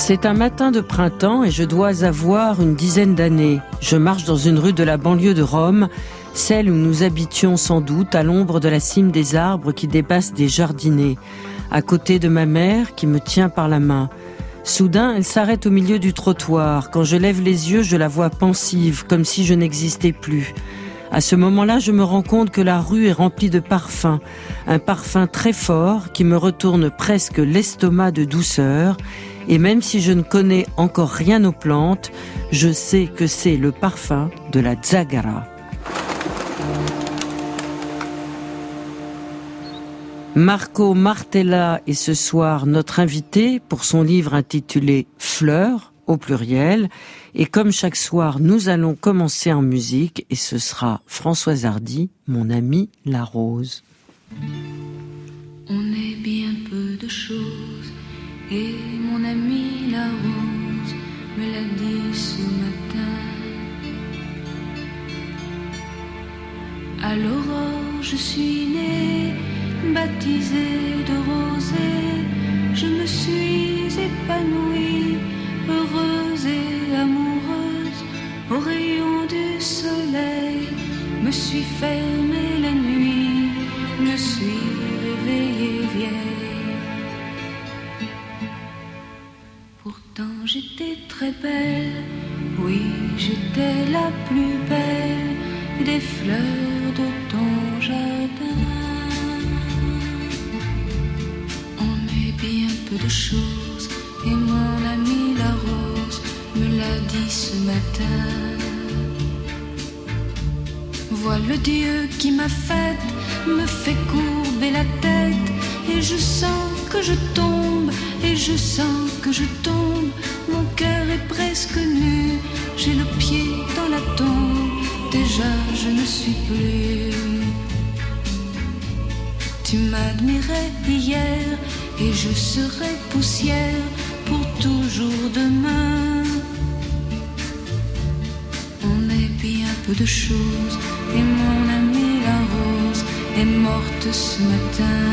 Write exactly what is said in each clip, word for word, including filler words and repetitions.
C'est un matin de printemps et je dois avoir une dizaine d'années. Je marche dans une rue de la banlieue de Rome, celle où nous habitions sans doute à l'ombre de la cime des arbres qui dépassent des jardinets, à côté de ma mère qui me tient par la main. Soudain, elle s'arrête au milieu du trottoir. Quand je lève les yeux, je la vois pensive, comme si je n'existais plus. À ce moment-là, je me rends compte que la rue est remplie de parfums, un parfum très fort qui me retourne presque l'estomac de douceur. Et même si je ne connais encore rien aux plantes, je sais que c'est le parfum de la zagara. Marco Martella est ce soir notre invité pour son livre intitulé « Fleurs » au pluriel. Et comme chaque soir, nous allons commencer en musique et ce sera Françoise Hardy, mon amie la rose. On est bien peu de choses et mon amie la rose me l'a dit ce matin. À l'aurore, je suis née, baptisée de rosée, je me suis épanouie, heureuse et amoureuse, au rayon du soleil, me suis fermée la nuit, me suis réveillée vieille. Pourtant j'étais très belle, oui j'étais la plus belle des fleurs de ton jardin. Bien peu de choses et mon amie la rose me l'a dit ce matin. Vois le Dieu qui m'a faite, me fait courber la tête et je sens que je tombe, et je sens que je tombe. Mon cœur est presque nu, j'ai le pied dans la tombe, déjà je ne suis plus. Tu m'admirais hier et je serai poussière pour toujours demain. On est bien peu de choses et mon amie la rose est morte ce matin.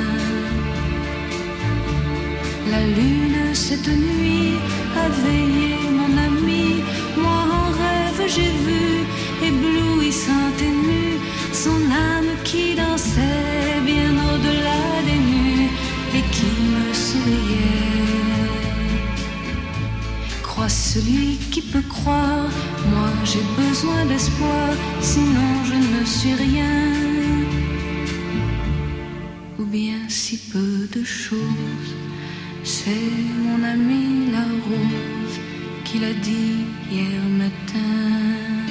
La lune cette nuit a veillé mon ami, moi en rêve j'ai vu, éblouissante et nue, son âme qui dansait bien au-delà des nues et qui me souriait. Crois celui qui peut croire, moi j'ai besoin d'espoir, sinon je ne suis rien. Ou bien si peu de choses, c'est mon ami la rose qui l'a dit hier matin.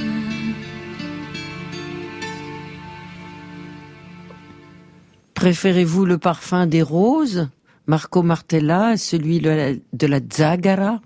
Préférez-vous le parfum des roses, Marco Martella, celui de la, de la zagara?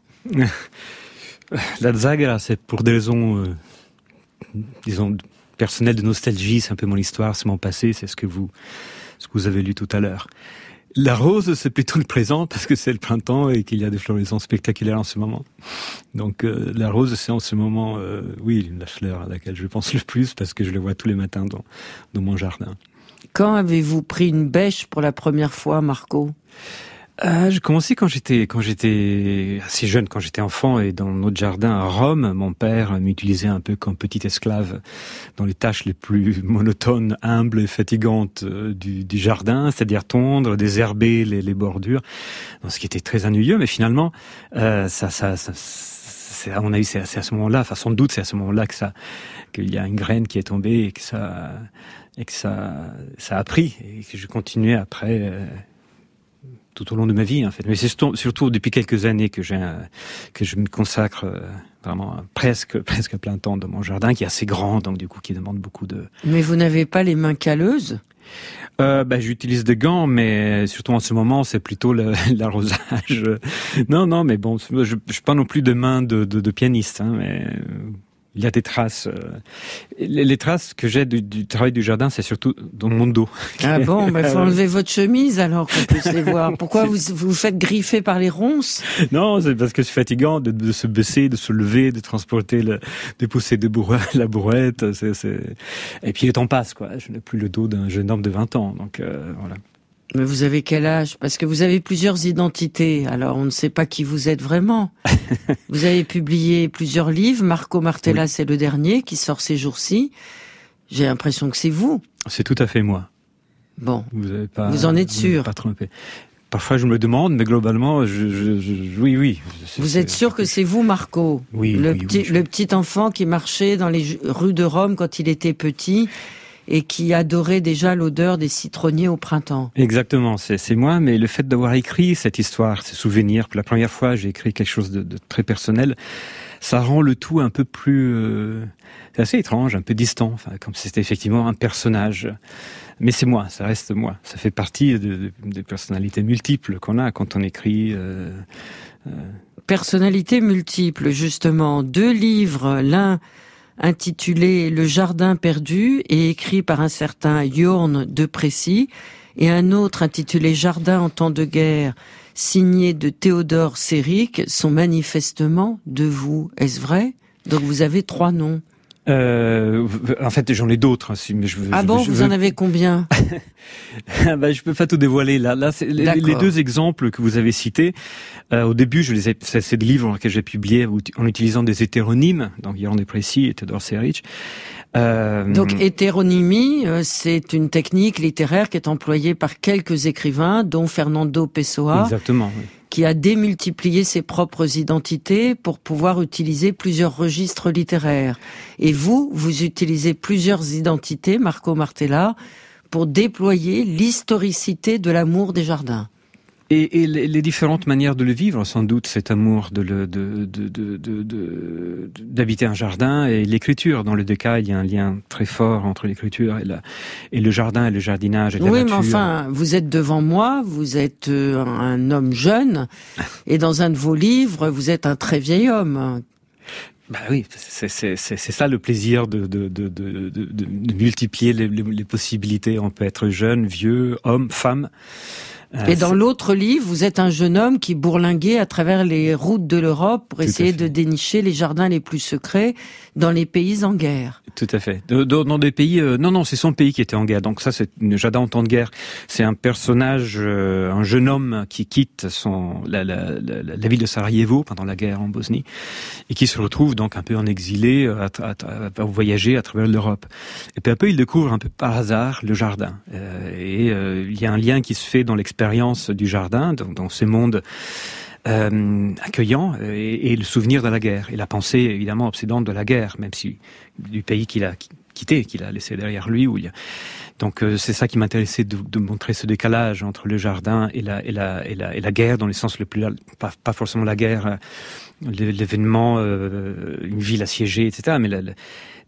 La zagara, c'est pour des raisons, euh, disons, personnelles de nostalgie. C'est un peu mon histoire, c'est mon passé, c'est ce que vous, ce que vous avez lu tout à l'heure. La rose, c'est plutôt le présent parce que c'est le printemps et qu'il y a des floraisons spectaculaires en ce moment. Donc euh, la rose, c'est en ce moment, euh, oui, la fleur à laquelle je pense le plus parce que je la vois tous les matins dans, dans mon jardin. Quand avez-vous pris une bêche pour la première fois, Marco? Euh, j'ai commencé quand j'étais quand j'étais assez jeune, quand j'étais enfant, et dans notre jardin à Rome, mon père m'utilisait un peu comme petit esclave dans les tâches les plus monotones, humbles et fatigantes du, du jardin, c'est-à-dire tondre, désherber les, les bordures, donc, ce qui était très ennuyeux, mais finalement, euh, ça, ça, ça, c'est, à mon avis, c'est, c'est à ce moment-là, enfin sans doute, c'est à ce moment-là que ça, qu'il y a une graine qui est tombée et que ça, et que ça, ça a pris et que je continuais après. Euh, tout au long de ma vie en fait, mais c'est surtout, surtout depuis quelques années que j'ai que je me consacre euh, vraiment presque presque à plein temps dans mon jardin qui est assez grand, donc du coup qui demande beaucoup de. Mais vous n'avez pas les mains calleuses? Euh, bah, j'utilise des gants, mais surtout en ce moment, c'est plutôt le, l'arrosage. Non, non, mais bon, je, je suis pas non plus de main de, de, de pianiste, hein, mais il y a des traces. Euh, les, les traces que j'ai du, du travail du jardin, c'est surtout dans mon dos. Ah bon, il bah, faut enlever votre chemise alors qu'on puisse les voir. Pourquoi vous vous faites griffer par les ronces? Non, c'est parce que c'est fatigant de, de se baisser, de se lever, de transporter, le, de pousser de bourre, la bourrette. C'est, c'est... Et puis le temps passe, quoi. Je n'ai plus le dos d'un jeune homme de vingt ans, donc euh, voilà. Mais vous avez quel âge? Parce que vous avez plusieurs identités, alors on ne sait pas qui vous êtes vraiment. Vous avez publié plusieurs livres, Marco Martella, oui. C'est le dernier, qui sort ces jours-ci. J'ai l'impression que c'est vous. C'est tout à fait moi. Bon, vous, avez pas, vous en êtes vous sûr? Pas trompé. Parfois je me le demande, mais globalement, je, je, je, oui, oui. Vous c'est, êtes sûr que c'est vous, Marco? Oui, le oui, petit, oui, je... le petit enfant qui marchait dans les rues de Rome quand il était petit et qui adorait déjà l'odeur des citronniers au printemps. Exactement, c'est, c'est moi, mais le fait d'avoir écrit cette histoire, ces souvenirs, pour la première fois j'ai écrit quelque chose de, de très personnel, ça rend le tout un peu plus... Euh, c'est assez étrange, un peu distant, enfin, comme si c'était effectivement un personnage. Mais c'est moi, ça reste moi. Ça fait partie de, de, des personnalités multiples qu'on a quand on écrit... Euh, euh... Personnalités multiples, justement. Deux livres, l'un intitulé « Le jardin perdu » et écrit par un certain Jorn de Précy, et un autre intitulé « Jardin en temps de guerre », signé de Théodore Séric, sont manifestement de vous. Est-ce vrai? Donc vous avez trois noms. Euh, en fait, j'en ai d'autres. Mais je veux, ah je, bon, je vous veux... en avez combien? Ben, je peux pas tout dévoiler. Là, là, c'est les, les deux exemples que vous avez cités. Euh, au début, je les ai. C'est, c'est des livres que j'ai publiés en utilisant des hétéronymes, donc Jorn de Précy et Théodore Séric. Euh... Donc hétéronymie, c'est une technique littéraire qui est employée par quelques écrivains, dont Fernando Pessoa. Exactement. Oui. Qui a démultiplié ses propres identités pour pouvoir utiliser plusieurs registres littéraires. Et vous, vous utilisez plusieurs identités, Marco Martella, pour déployer l'historicité de l'amour des jardins. Et, et les, les différentes manières de le vivre, sans doute, cet amour de, le, de, de, de, de, de, d'habiter un jardin et l'écriture. Dans les deux cas, il y a un lien très fort entre l'écriture et, la, et le jardin et le jardinage et la oui, nature. Oui, mais enfin, vous êtes devant moi, vous êtes un homme jeune, et dans un de vos livres, vous êtes un très vieil homme. Bah oui, c'est, c'est, c'est, c'est ça le plaisir de, de, de, de, de, de multiplier les, les, les possibilités. On peut être jeune, vieux, homme, femme. Et dans l'autre livre, vous êtes un jeune homme qui bourlinguait à travers les routes de l'Europe pour essayer de dénicher les jardins les plus secrets dans les pays en guerre. Tout à fait. Dans, dans des pays... Euh, non, non, c'est son pays qui était en guerre. Donc ça, c'est une jardin en temps de guerre. C'est un personnage, euh, un jeune homme qui quitte son, la, la, la, la ville de Sarajevo pendant la guerre en Bosnie et qui se retrouve donc un peu en exilé, à, à, à, à voyager à travers l'Europe. Et peu à peu, il découvre un peu par hasard le jardin. Euh, et euh, il y a un lien qui se fait dans l'expérience du jardin, dans, dans ce monde euh, accueillant, et, et le souvenir de la guerre, et la pensée évidemment obsédante de la guerre, même si du pays qu'il a quitté, qu'il a laissé derrière lui. Où il y a... Donc euh, c'est ça qui m'intéressait de, de montrer ce décalage entre le jardin et la, et la, et la, et la guerre, dans le sens le plus, pas, pas forcément la guerre, l'événement, euh, une ville assiégée, et cetera, mais la, la,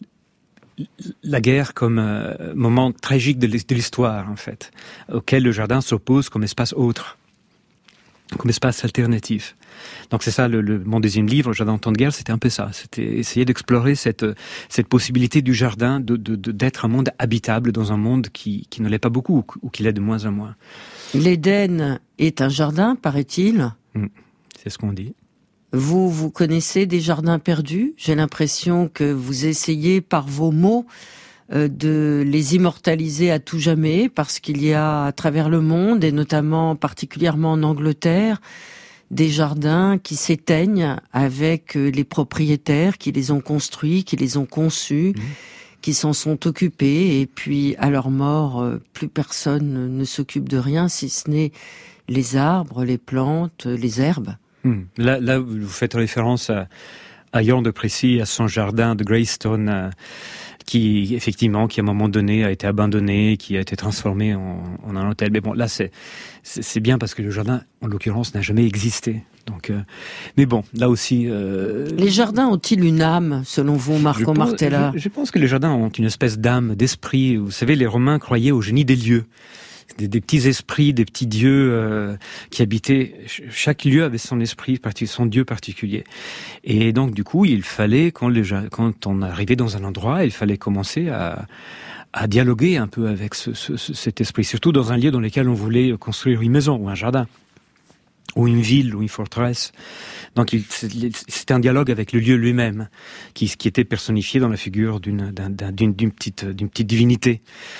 la guerre comme euh, moment tragique de l'histoire, en fait, auquel le jardin s'oppose comme espace autre, comme espace alternatif. Donc c'est ça, le, le, mon deuxième livre, Le jardin en temps de guerre, c'était un peu ça. C'était essayer d'explorer cette, cette possibilité du jardin de, de, de, d'être un monde habitable dans un monde qui, qui ne l'est pas beaucoup, ou qui l'est de moins en moins. L'Éden est un jardin, paraît-il. Mmh, c'est ce qu'on dit. Vous, vous connaissez des jardins perdus. J'ai l'impression que vous essayez par vos mots euh, de les immortaliser à tout jamais, parce qu'il y a à travers le monde, et notamment particulièrement en Angleterre, des jardins qui s'éteignent avec les propriétaires qui les ont construits, qui les ont conçus, mmh. qui s'en sont occupés, et puis à leur mort, plus personne ne s'occupe de rien, si ce n'est les arbres, les plantes, les herbes. Là, là, vous faites référence à, à Jorn de Précy, à son jardin de Greystone, euh, qui, effectivement, qui à un moment donné a été abandonné, qui a été transformé en, en un hôtel. Mais bon, là, c'est, c'est, c'est bien parce que le jardin, en l'occurrence, n'a jamais existé. Donc, euh, mais bon, là aussi... Euh... Les jardins ont-ils une âme, selon vous, Marco je pense, Martella? je, je pense que les jardins ont une espèce d'âme, d'esprit. Vous savez, les Romains croyaient au génie des lieux. Des, des petits esprits, des petits dieux euh, qui habitaient. Chaque lieu avait son esprit, son dieu particulier. Et donc, du coup, il fallait, quand, les, quand on arrivait dans un endroit, il fallait commencer à, à dialoguer un peu avec ce, ce, cet esprit. Surtout dans un lieu dans lequel on voulait construire une maison ou un jardin, ou une ville, ou une forteresse. Donc, il, c'était un dialogue avec le lieu lui-même, qui, qui était personnifié dans la figure d'une, d'un, d'une, d'une, petite, d'une petite divinité.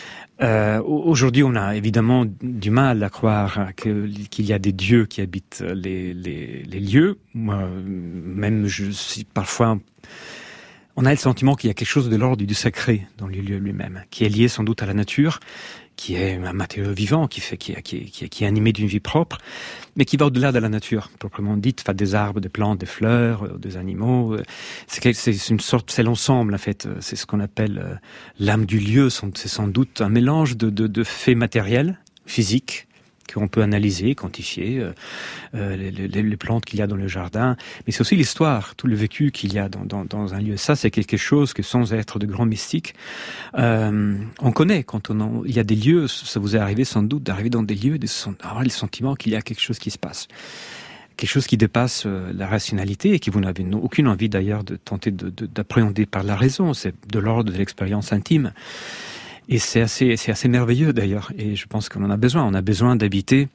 Euh, aujourd'hui, on a évidemment du mal à croire que, qu'il y a des dieux qui habitent les, les, les lieux. Moi, même, je suis parfois... On a le sentiment qu'il y a quelque chose de l'ordre du sacré dans le lieu lui-même, qui est lié sans doute à la nature, qui est un matériau vivant, qui fait, qui est, qui est, qui est, qui est animé d'une vie propre, mais qui va au-delà de la nature, proprement dite, enfin, des arbres, des plantes, des fleurs, des animaux. C'est, c'est une sorte, c'est l'ensemble, en fait. C'est ce qu'on appelle l'âme du lieu. C'est sans doute un mélange de, de, de faits matériels, physiques, qu'on peut analyser, quantifier, euh, euh, les, les, les plantes qu'il y a dans le jardin, mais c'est aussi l'histoire, tout le vécu qu'il y a dans, dans, dans un lieu. Ça, c'est quelque chose que, sans être de grands mystiques, euh, on connaît. Quand on en, il y a des lieux, ça vous est arrivé sans doute d'arriver dans des lieux, d'avoir le sentiment qu'il y a quelque chose qui se passe. Quelque chose qui dépasse euh, la rationalité et qui vous n'avez aucune envie d'ailleurs de tenter de, de, d'appréhender par la raison. C'est de l'ordre de l'expérience intime. Et c'est assez, c'est assez merveilleux d'ailleurs, et je pense qu'on en a besoin. On a besoin d'habiter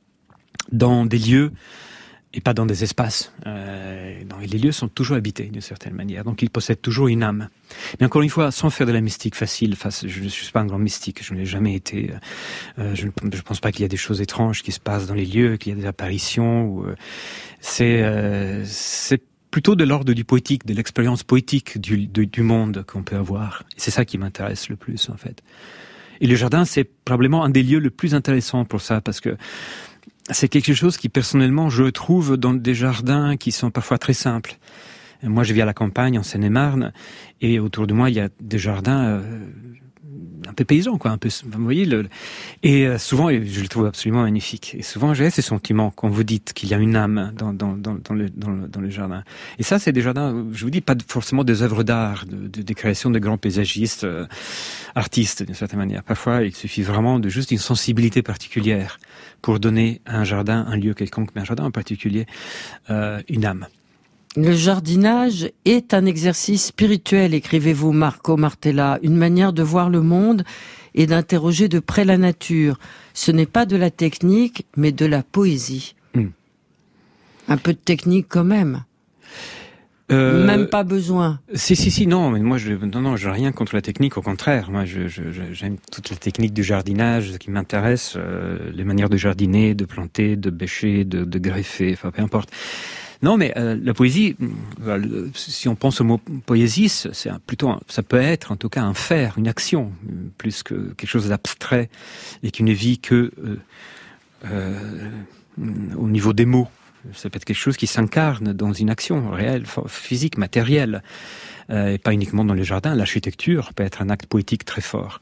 dans des lieux et pas dans des espaces. Euh, dans, les lieux sont toujours habités d'une certaine manière, donc ils possèdent toujours une âme. Mais encore une fois, sans faire de la mystique facile, face, je ne suis pas un grand mystique, je ne l'ai jamais été. Euh, je ne pense pas qu'il y a des choses étranges qui se passent dans les lieux, qu'il y a des apparitions. Ou, euh, c'est, euh, c'est plutôt de l'ordre du poétique, de l'expérience poétique du, du, du monde qu'on peut avoir. Et c'est ça qui m'intéresse le plus, en fait. Et le jardin, c'est probablement un des lieux le plus intéressants pour ça, parce que c'est quelque chose qui, personnellement, je trouve dans des jardins qui sont parfois très simples. Moi, je vis à la campagne, en Seine-et-Marne, et autour de moi, il y a des jardins euh, un peu paysans, quoi, un peu, vous voyez, le, et euh, souvent, je le trouve absolument magnifique. Et souvent, j'ai ces sentiments quand vous dites qu'il y a une âme dans, dans, dans, dans, le, dans, le, dans le jardin. Et ça, c'est des jardins, je vous dis, pas forcément des œuvres d'art, de, de, des créations de grands paysagistes, euh, artistes, d'une certaine manière. Parfois, il suffit vraiment de juste une sensibilité particulière pour donner à un jardin, un lieu quelconque, mais un jardin en particulier, euh, une âme. Le jardinage est un exercice spirituel, écrivez-vous Marco Martella, une manière de voir le monde et d'interroger de près la nature. Ce n'est pas de la technique, mais de la poésie. Mm. Un peu de technique quand même. Euh, même pas besoin. Si, si, si, non, mais moi, je, non, non, j'ai rien contre la technique, au contraire. Moi, je, je, j'aime toute la technique du jardinage, ce qui m'intéresse, euh, les manières de jardiner, de planter, de bêcher, de, de greffer, enfin, peu importe. Non, mais euh, la poésie, euh, si on pense au mot poésie, c'est un, plutôt, un, ça peut être en tout cas un faire, une action, plus que quelque chose d'abstrait et qui ne vit que euh, euh, au niveau des mots. Ça peut être quelque chose qui s'incarne dans une action réelle, physique, matérielle, euh, et pas uniquement dans les jardins. L'architecture peut être un acte poétique très fort.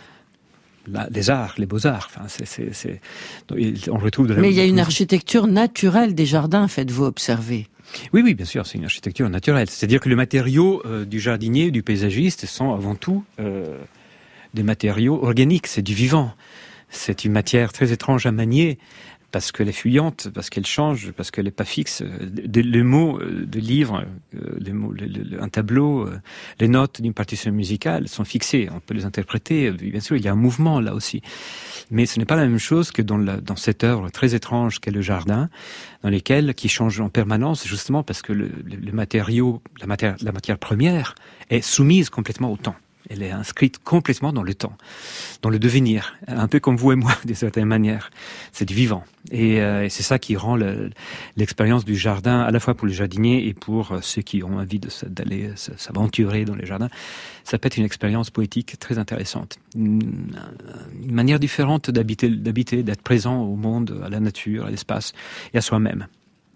La, les arts, les beaux-arts, enfin, c'est, c'est, c'est, on retrouve de la... Mais il y a une architecture naturelle des jardins, faites-vous observer. Oui, oui, bien sûr, c'est une architecture naturelle. C'est-à-dire que les matériaux euh, du jardinier, du paysagiste, sont avant tout euh, des matériaux organiques, c'est du vivant. C'est une matière très étrange à manier, parce qu'elle est fuyante, parce qu'elle change, parce qu'elle n'est pas fixe. Les mots de livres, les mots, le, le, un tableau, les notes d'une partition musicale sont fixées. On peut les interpréter. Bien sûr, il y a un mouvement là aussi. Mais ce n'est pas la même chose que dans, la, dans cette œuvre très étrange qu'est le jardin, dans lesquelles, qui change en permanence, justement parce que le, le, le matériau, la matière, la matière première est soumise complètement au temps. Elle est inscrite complètement dans le temps, dans le devenir, un peu comme vous et moi, d'une certaine manière. C'est du vivant. Et, euh, et c'est ça qui rend le, l'expérience du jardin, à la fois pour les jardiniers et pour ceux qui ont envie de, d'aller s'aventurer dans les jardins. Ça peut être une expérience poétique très intéressante. Une, une manière différente d'habiter, d'habiter, d'être présent au monde, à la nature, à l'espace et à soi-même.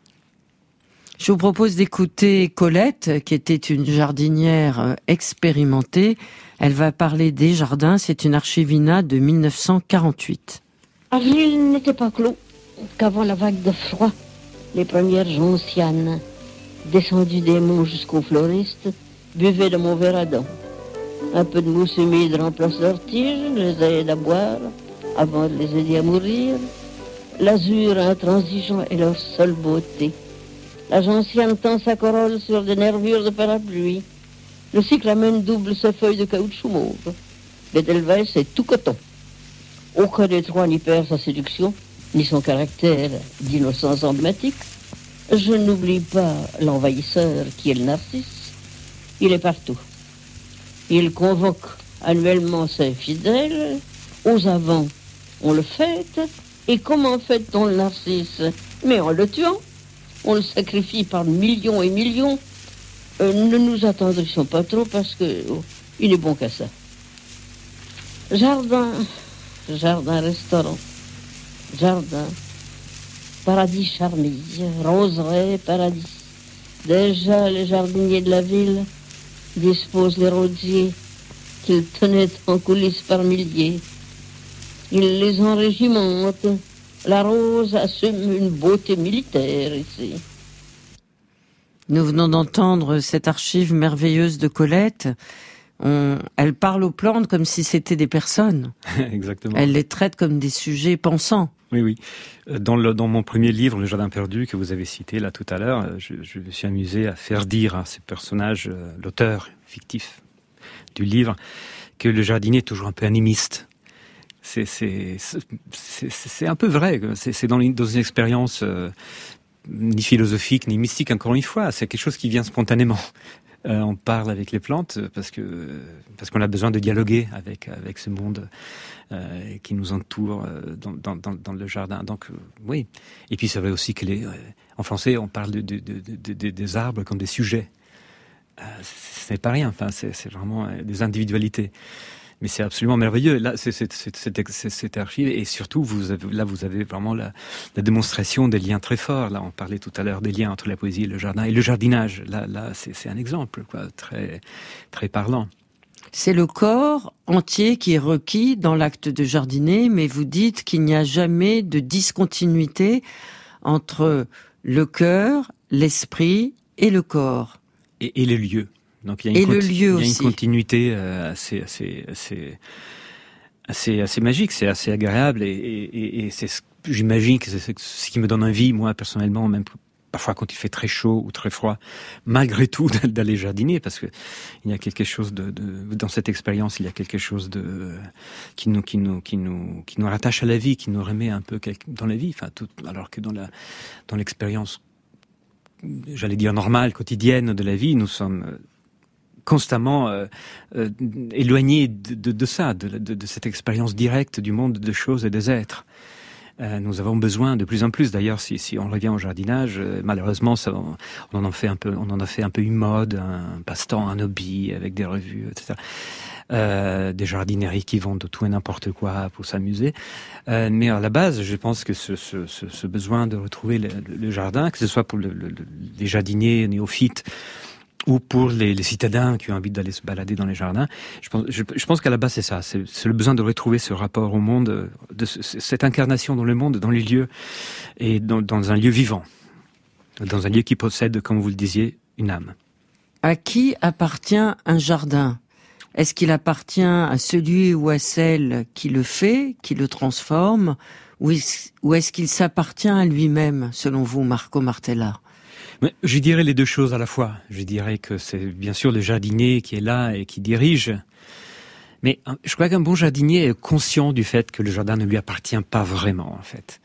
Je vous propose d'écouter Colette, qui était une jardinière expérimentée. Elle va parler des jardins. C'est une archivina de dix-neuf cent quarante-huit. Avril n'était pas clos qu'avant la vague de froid. Les premières gentianes, descendues des monts jusqu'aux floristes, buvaient de mon verre à dents. Un peu de mousse humide remplace leurs tiges, les aide à boire avant de les aider à mourir. L'azur intransigeant est leur seule beauté. La gentiane tend sa corolle sur des nervures de parapluie. Le cyclamen double ses feuilles de caoutchouc mauve. L'Edelweiss est tout coton. Aucun des trois n'y perd sa séduction, ni son caractère d'innocence emblématique. Je n'oublie pas l'envahisseur qui est le narcisse. Il est partout. Il convoque annuellement ses fidèles, Aux avants, on le fête. Et comment fête-t-on le narcisse? Mais en le tuant. On le sacrifie par millions et millions. Euh, ne nous attendrissons pas trop parce que oh, il est bon qu'à ça. Jardin, jardin, restaurant, jardin, paradis charmille, roseraie, paradis. Déjà les jardiniers de la ville disposent les rosiers qu'ils tenaient en coulisses par milliers. Ils les enrégimentent. La rose assume une beauté militaire ici. Nous venons d'entendre cette archive merveilleuse de Colette. On, elle parle aux plantes comme si c'était des personnes. Exactement. Elle les traite comme des sujets pensants. Oui, oui. Dans, le, dans mon premier livre, Le Jardin perdu, que vous avez cité là tout à l'heure, je, je me suis amusé à faire dire à ces personnages, euh, l'auteur fictif du livre, que le jardinier est toujours un peu animiste. C'est, c'est, c'est, c'est un peu vrai. C'est, c'est dans, une, dans une expérience euh, ni philosophique ni mystique, encore une fois. C'est quelque chose qui vient spontanément. Euh, on parle avec les plantes parce que parce qu'on a besoin de dialoguer avec avec ce monde euh, qui nous entoure euh, dans, dans, dans, dans le jardin. Donc euh, oui. Et puis c'est vrai aussi que les, euh, en français on parle de, de, de, de, de, des arbres comme des sujets. Euh, ce n'est pas rien. Enfin, c'est, c'est vraiment des individualités. Mais c'est absolument merveilleux. Là, c'est, c'est, c'est, c'est, c'est cette archive, et surtout, vous avez, là, vous avez vraiment la, la démonstration des liens très forts. Là, on parlait tout à l'heure des liens entre la poésie et le jardin, et le jardinage. Là, là, c'est, c'est un exemple, quoi, très, très parlant. C'est le corps entier qui est requis dans l'acte de jardiner, mais vous dites qu'il n'y a jamais de discontinuité entre le cœur, l'esprit et le corps. Et, et le lieu. Donc il y a une, et conti- le lieu il y a une aussi. continuité euh, assez, assez, assez, assez, assez magique, c'est assez agréable, et, et, et c'est ce, j'imagine que c'est ce qui me donne envie, moi personnellement, même parfois quand il fait très chaud ou très froid, malgré tout d'aller jardiner, parce que il y a quelque chose de, de dans cette expérience, il y a quelque chose de qui nous, qui nous, qui nous, qui nous rattache à la vie, qui nous remet un peu dans la vie, enfin tout, alors que dans la, dans l'expérience, j'allais dire normale, quotidienne de la vie, nous sommes constamment euh, euh, éloigné de, de, de ça, de, de, de cette expérience directe du monde des choses et des êtres. Euh, nous avons besoin de plus en plus. D'ailleurs, si, si on revient au jardinage, euh, malheureusement, ça, on, on en fait un peu, on en a fait un peu une mode, un passe-temps, un hobby avec des revues, et cetera. Euh, des jardineries qui vendent tout et n'importe quoi pour s'amuser. Euh, mais à la base, je pense que ce, ce, ce, ce besoin de retrouver le, le jardin, que ce soit pour le, le, les jardiniers néophytes ou pour les, les citadins qui ont envie d'aller se balader dans les jardins, je pense, je, je pense qu'à la base c'est ça, c'est, c'est le besoin de retrouver ce rapport au monde, de ce, cette incarnation dans le monde, dans les lieux et dans, dans un lieu vivant, dans un lieu qui possède, comme vous le disiez, une âme. À qui appartient un jardin ? Est-ce qu'il appartient à celui ou à celle qui le fait, qui le transforme, ou est-ce, ou est-ce qu'il s'appartient à lui-même, selon vous, Marco Martella ? Mais je dirais les deux choses à la fois. Je dirais que c'est bien sûr le jardinier qui est là et qui dirige. Mais je crois qu'un bon jardinier est conscient du fait que le jardin ne lui appartient pas vraiment, en fait.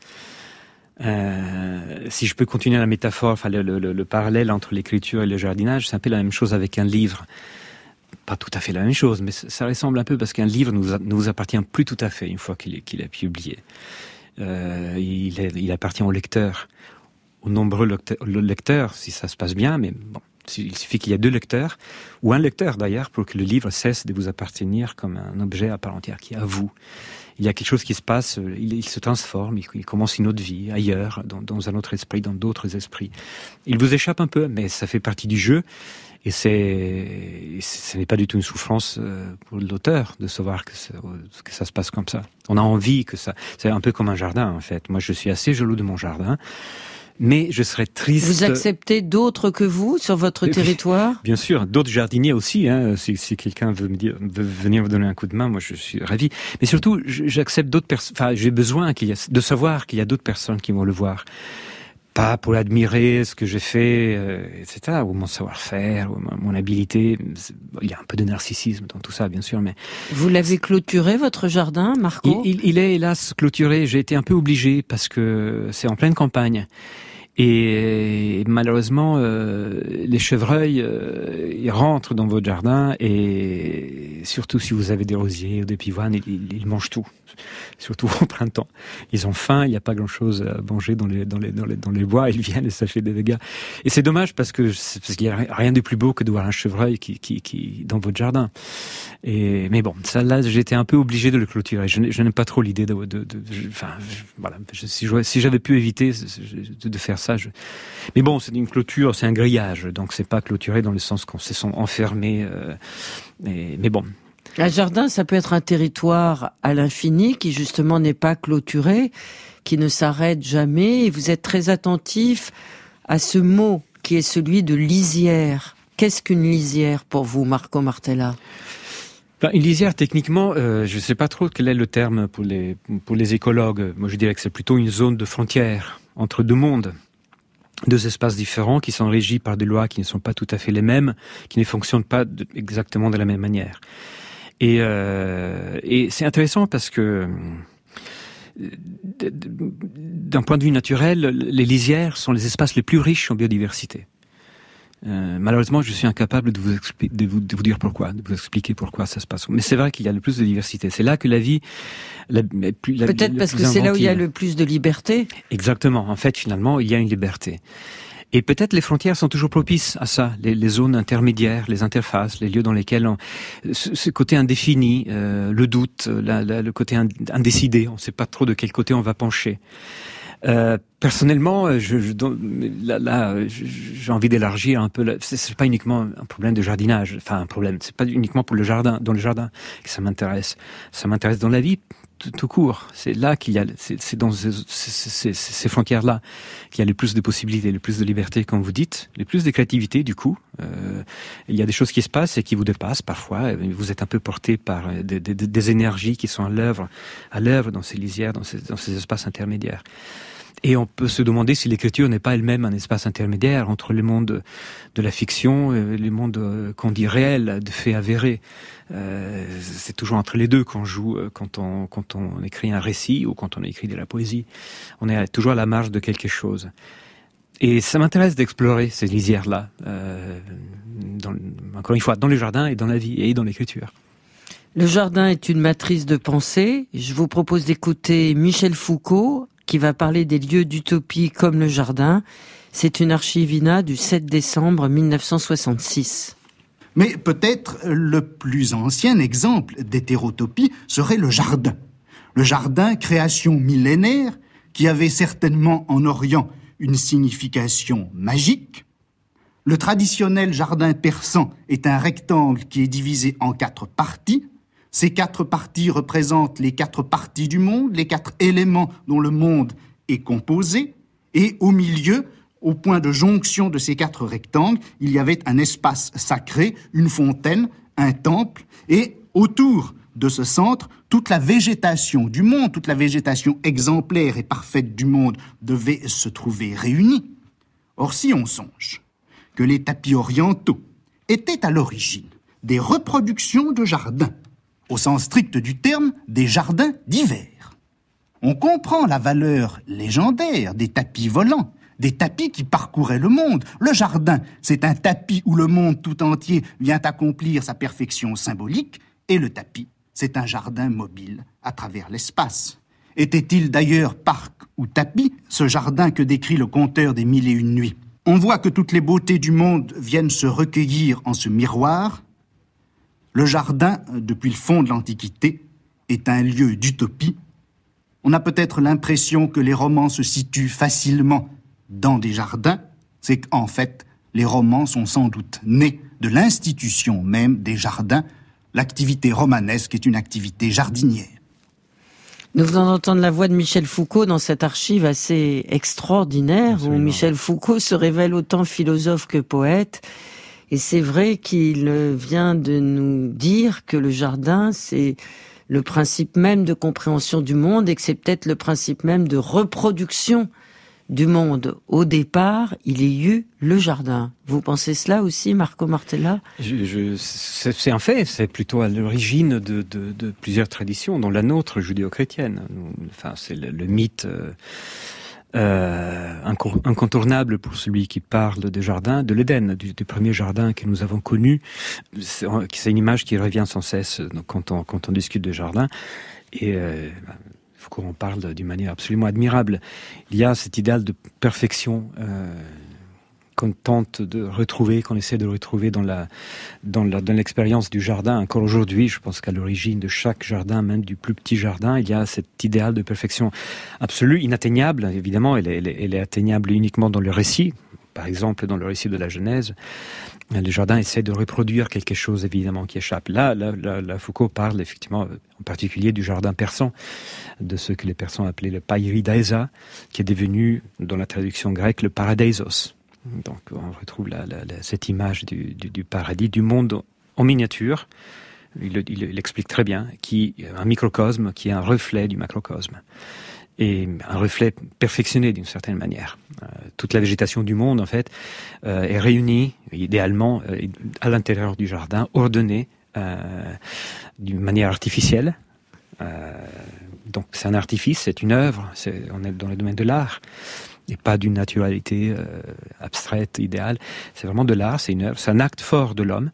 Euh, si je peux continuer la métaphore, enfin le, le, le parallèle entre l'écriture et le jardinage, c'est un peu la même chose avec un livre. Pas tout à fait la même chose, mais ça ressemble un peu parce qu'un livre ne nous, ne nous appartient plus tout à fait une fois qu'il est, qu'il est publié. Euh, il, est, il appartient au lecteur. Aux nombreux lecteurs, si ça se passe bien, mais bon, il suffit qu'il y ait deux lecteurs, ou un lecteur d'ailleurs, pour que le livre cesse de vous appartenir comme un objet à part entière qui est à vous. Il y a quelque chose qui se passe, il, il se transforme, il, il commence une autre vie, ailleurs, dans, dans un autre esprit, dans d'autres esprits. Il vous échappe un peu, mais ça fait partie du jeu, et c'est, ce n'est pas du tout une souffrance pour l'auteur de savoir que, que ça se passe comme ça. On a envie que ça, c'est un peu comme un jardin en fait. Moi je suis assez jaloux de mon jardin. Mais je serais triste... Vous acceptez d'autres que vous sur votre territoire ? Bien sûr, d'autres jardiniers aussi. Hein. Si, si quelqu'un veut me dire, veut venir me donner un coup de main, moi je suis ravi. Mais surtout, j'accepte d'autres personnes. Enfin, j'ai besoin qu'il y a, de savoir qu'il y a d'autres personnes qui vont le voir. Pas pour admirer ce que j'ai fait, euh, et cetera, ou mon savoir-faire, ou mon, mon habileté. Il y a un peu de narcissisme dans tout ça, bien sûr, mais... Vous l'avez clôturé, votre jardin, Marco ? il, il, il est hélas clôturé. J'ai été un peu obligé parce que c'est en pleine campagne. Et malheureusement, euh, les chevreuils, euh, ils rentrent dans votre jardin et surtout si vous avez des rosiers ou des pivoines, ils, ils, ils mangent tout. Surtout au printemps. Ils ont faim, il n'y a pas grand-chose à manger dans les, dans les, dans les, dans les bois, ils viennent et ça fait des dégâts. Et c'est dommage parce que, parce qu'il n'y a rien de plus beau que de voir un chevreuil qui, qui, qui, dans votre jardin. Et, mais bon, ça là, j'étais un peu obligé de le clôturer. Je, je n'aime pas trop l'idée de, de, de, de enfin, je, voilà. Je, si, je, si j'avais pu éviter de, de faire ça, je... mais bon, c'est une clôture, c'est un grillage, donc c'est pas clôturé dans le sens qu'on se sent enfermé, euh, mais, mais bon. Un jardin, ça peut être un territoire à l'infini qui justement n'est pas clôturé, qui ne s'arrête jamais. Et vous êtes très attentif à ce mot qui est celui de lisière. Qu'est-ce qu'une lisière pour vous, Marco Martella ? Ben, une lisière, techniquement, euh, je ne sais pas trop quel est le terme pour les, pour les écologues. Moi, je dirais que c'est plutôt une zone de frontière entre deux mondes. Deux espaces différents qui sont régis par des lois qui ne sont pas tout à fait les mêmes, qui ne fonctionnent pas de, exactement de la même manière. Et, euh, et c'est intéressant parce que d'un point de vue naturel, les lisières sont les espaces les plus riches en biodiversité. Euh, malheureusement, je suis incapable de vous, expli- de, vous, de vous dire pourquoi, de vous expliquer pourquoi ça se passe. Mais c'est vrai qu'il y a le plus de diversité. C'est là que la vie, la, la, la, peut-être la, parce que c'est là où il y a le plus de liberté. Exactement. En fait, finalement, il y a une liberté. Et peut-être les frontières sont toujours propices à ça, les, les zones intermédiaires, les interfaces, les lieux dans lesquels on, ce, ce côté indéfini, euh, le doute, la, la, le côté indécidé, on ne sait pas trop de quel côté on va pencher. Euh, personnellement, je, je, là, là, j'ai envie d'élargir un peu. La, c'est, c'est pas uniquement un problème de jardinage. Enfin, un problème. C'est pas uniquement pour le jardin, dans le jardin que ça m'intéresse. Ça m'intéresse dans la vie tout, tout court. C'est là qu'il y a, c'est, c'est dans ces, ces, ces, ces frontières-là qu'il y a le plus de possibilités, le plus de liberté, comme vous dites, le plus de créativité. Du coup, euh, il y a des choses qui se passent et qui vous dépassent parfois. Vous êtes un peu porté par des, des, des énergies qui sont à l'œuvre, à l'œuvre dans ces lisières, dans ces, dans ces espaces intermédiaires. Et on peut se demander si l'écriture n'est pas elle-même un espace intermédiaire entre le monde de la fiction et le monde qu'on dit réel, de faits avérés. Euh, c'est toujours entre les deux qu'on joue quand on, quand on écrit un récit ou quand on écrit de la poésie. On est toujours à la marge de quelque chose. Et ça m'intéresse d'explorer ces lisières-là, euh, dans, encore une fois, dans le jardin et dans la vie et dans l'écriture. Le jardin est une matrice de pensée. Je vous propose d'écouter Michel Foucault, qui va parler des lieux d'utopie comme le jardin. C'est une archivina du sept décembre mille neuf cent soixante-six. Mais peut-être le plus ancien exemple d'hétérotopie serait le jardin. Le jardin, création millénaire, qui avait certainement en Orient une signification magique. Le traditionnel jardin persan est un rectangle qui est divisé en quatre parties. Ces quatre parties représentent les quatre parties du monde, les quatre éléments dont le monde est composé. Et au milieu, au point de jonction de ces quatre rectangles, il y avait un espace sacré, une fontaine, un temple. Et autour de ce centre, toute la végétation du monde, toute la végétation exemplaire et parfaite du monde devait se trouver réunie. Or, si on songe que les tapis orientaux étaient à l'origine des reproductions de jardins, au sens strict du terme, des jardins d'hiver. On comprend la valeur légendaire des tapis volants, des tapis qui parcouraient le monde. Le jardin, c'est un tapis où le monde tout entier vient accomplir sa perfection symbolique, et le tapis, c'est un jardin mobile à travers l'espace. Était-il d'ailleurs parc ou tapis, ce jardin que décrit le conteur des Mille et Une Nuits ? On voit que toutes les beautés du monde viennent se recueillir en ce miroir. Le jardin, depuis le fond de l'Antiquité, est un lieu d'utopie. On a peut-être l'impression que les romans se situent facilement dans des jardins. C'est qu'en fait, les romans sont sans doute nés de l'institution même des jardins. L'activité romanesque est une activité jardinière. Nous venons d'entendre la voix de Michel Foucault dans cette archive assez extraordinaire, Absolument. Où Michel Foucault se révèle autant philosophe que poète. Et c'est vrai qu'il vient de nous dire que le jardin, c'est le principe même de compréhension du monde et que c'est peut-être le principe même de reproduction du monde. Au départ, il y eut le jardin. Vous pensez cela aussi, Marco Martella ? je, je, c'est, c'est un fait, c'est plutôt à l'origine de, de, de plusieurs traditions, dont la nôtre judéo-chrétienne. Enfin, c'est le, le mythe... Euh euh, incontournable pour celui qui parle de jardin, de l'Éden, du, du premier jardin que nous avons connu. C'est, c'est une image qui revient sans cesse quand on, quand on discute de jardin. Et euh, Foucault en parle d'une manière absolument admirable. Il y a cet idéal de perfection euh, qu'on tente de retrouver, qu'on essaie de retrouver dans la, dans la, dans l'expérience du jardin. Encore aujourd'hui, je pense qu'à l'origine de chaque jardin, même du plus petit jardin, il y a cet idéal de perfection absolue, inatteignable. Évidemment, elle est, elle est, elle est atteignable uniquement dans le récit. Par exemple, dans le récit de la Genèse, le jardin essaie de reproduire quelque chose, évidemment, qui échappe. Là, là, là, là Foucault parle, effectivement, en particulier du jardin persan, de ce que les Persans appelaient le pairidaisa, qui est devenu, dans la traduction grecque, le paradeisos. Donc on retrouve la, la, la, cette image du, du, du paradis, du monde en miniature. Il, il, il explique très bien, qui un microcosme qui est un reflet du macrocosme. Et un reflet perfectionné d'une certaine manière. Euh, toute la végétation du monde, en fait, euh, est réunie, idéalement, euh, à l'intérieur du jardin, ordonnée euh, d'une manière artificielle. Euh, donc c'est un artifice, c'est une œuvre, c'est, on est dans le domaine de l'art. Et pas d'une naturalité euh, abstraite, idéale. C'est vraiment de l'art, c'est une œuvre, c'est un acte fort de l'homme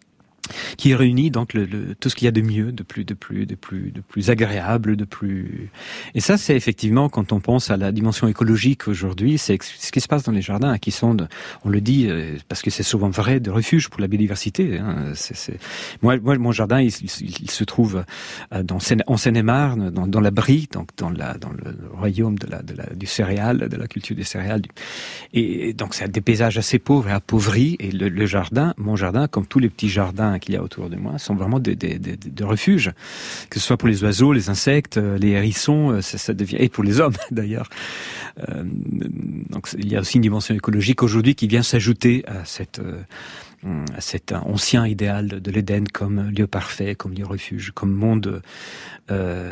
qui réunit donc le, le, tout ce qu'il y a de mieux, de plus, de plus, de plus, de plus agréable, de plus. Et ça, c'est effectivement quand on pense à la dimension écologique aujourd'hui, c'est ce qui se passe dans les jardins, qui sont, de, on le dit euh, parce que c'est souvent vrai, de refuge pour la biodiversité. Hein. C'est, c'est... Moi, moi, mon jardin, il, il, il se trouve dans Seine, en Seine-et-Marne, dans, dans la Brie, donc dans la, dans le royaume de la, de la, du céréal, de la culture des céréales. Et donc, c'est des paysages assez pauvres et appauvris. Et le, le jardin, mon jardin, comme tous les petits jardins qu'il y a autour de moi, sont vraiment des, des, des, des refuges, que ce soit pour les oiseaux, les insectes, les hérissons, ça, ça devient, et pour les hommes d'ailleurs. Euh, donc il y a aussi une dimension écologique aujourd'hui qui vient s'ajouter à cette euh, à cet ancien idéal de l'Éden comme lieu parfait, comme lieu refuge, comme monde euh,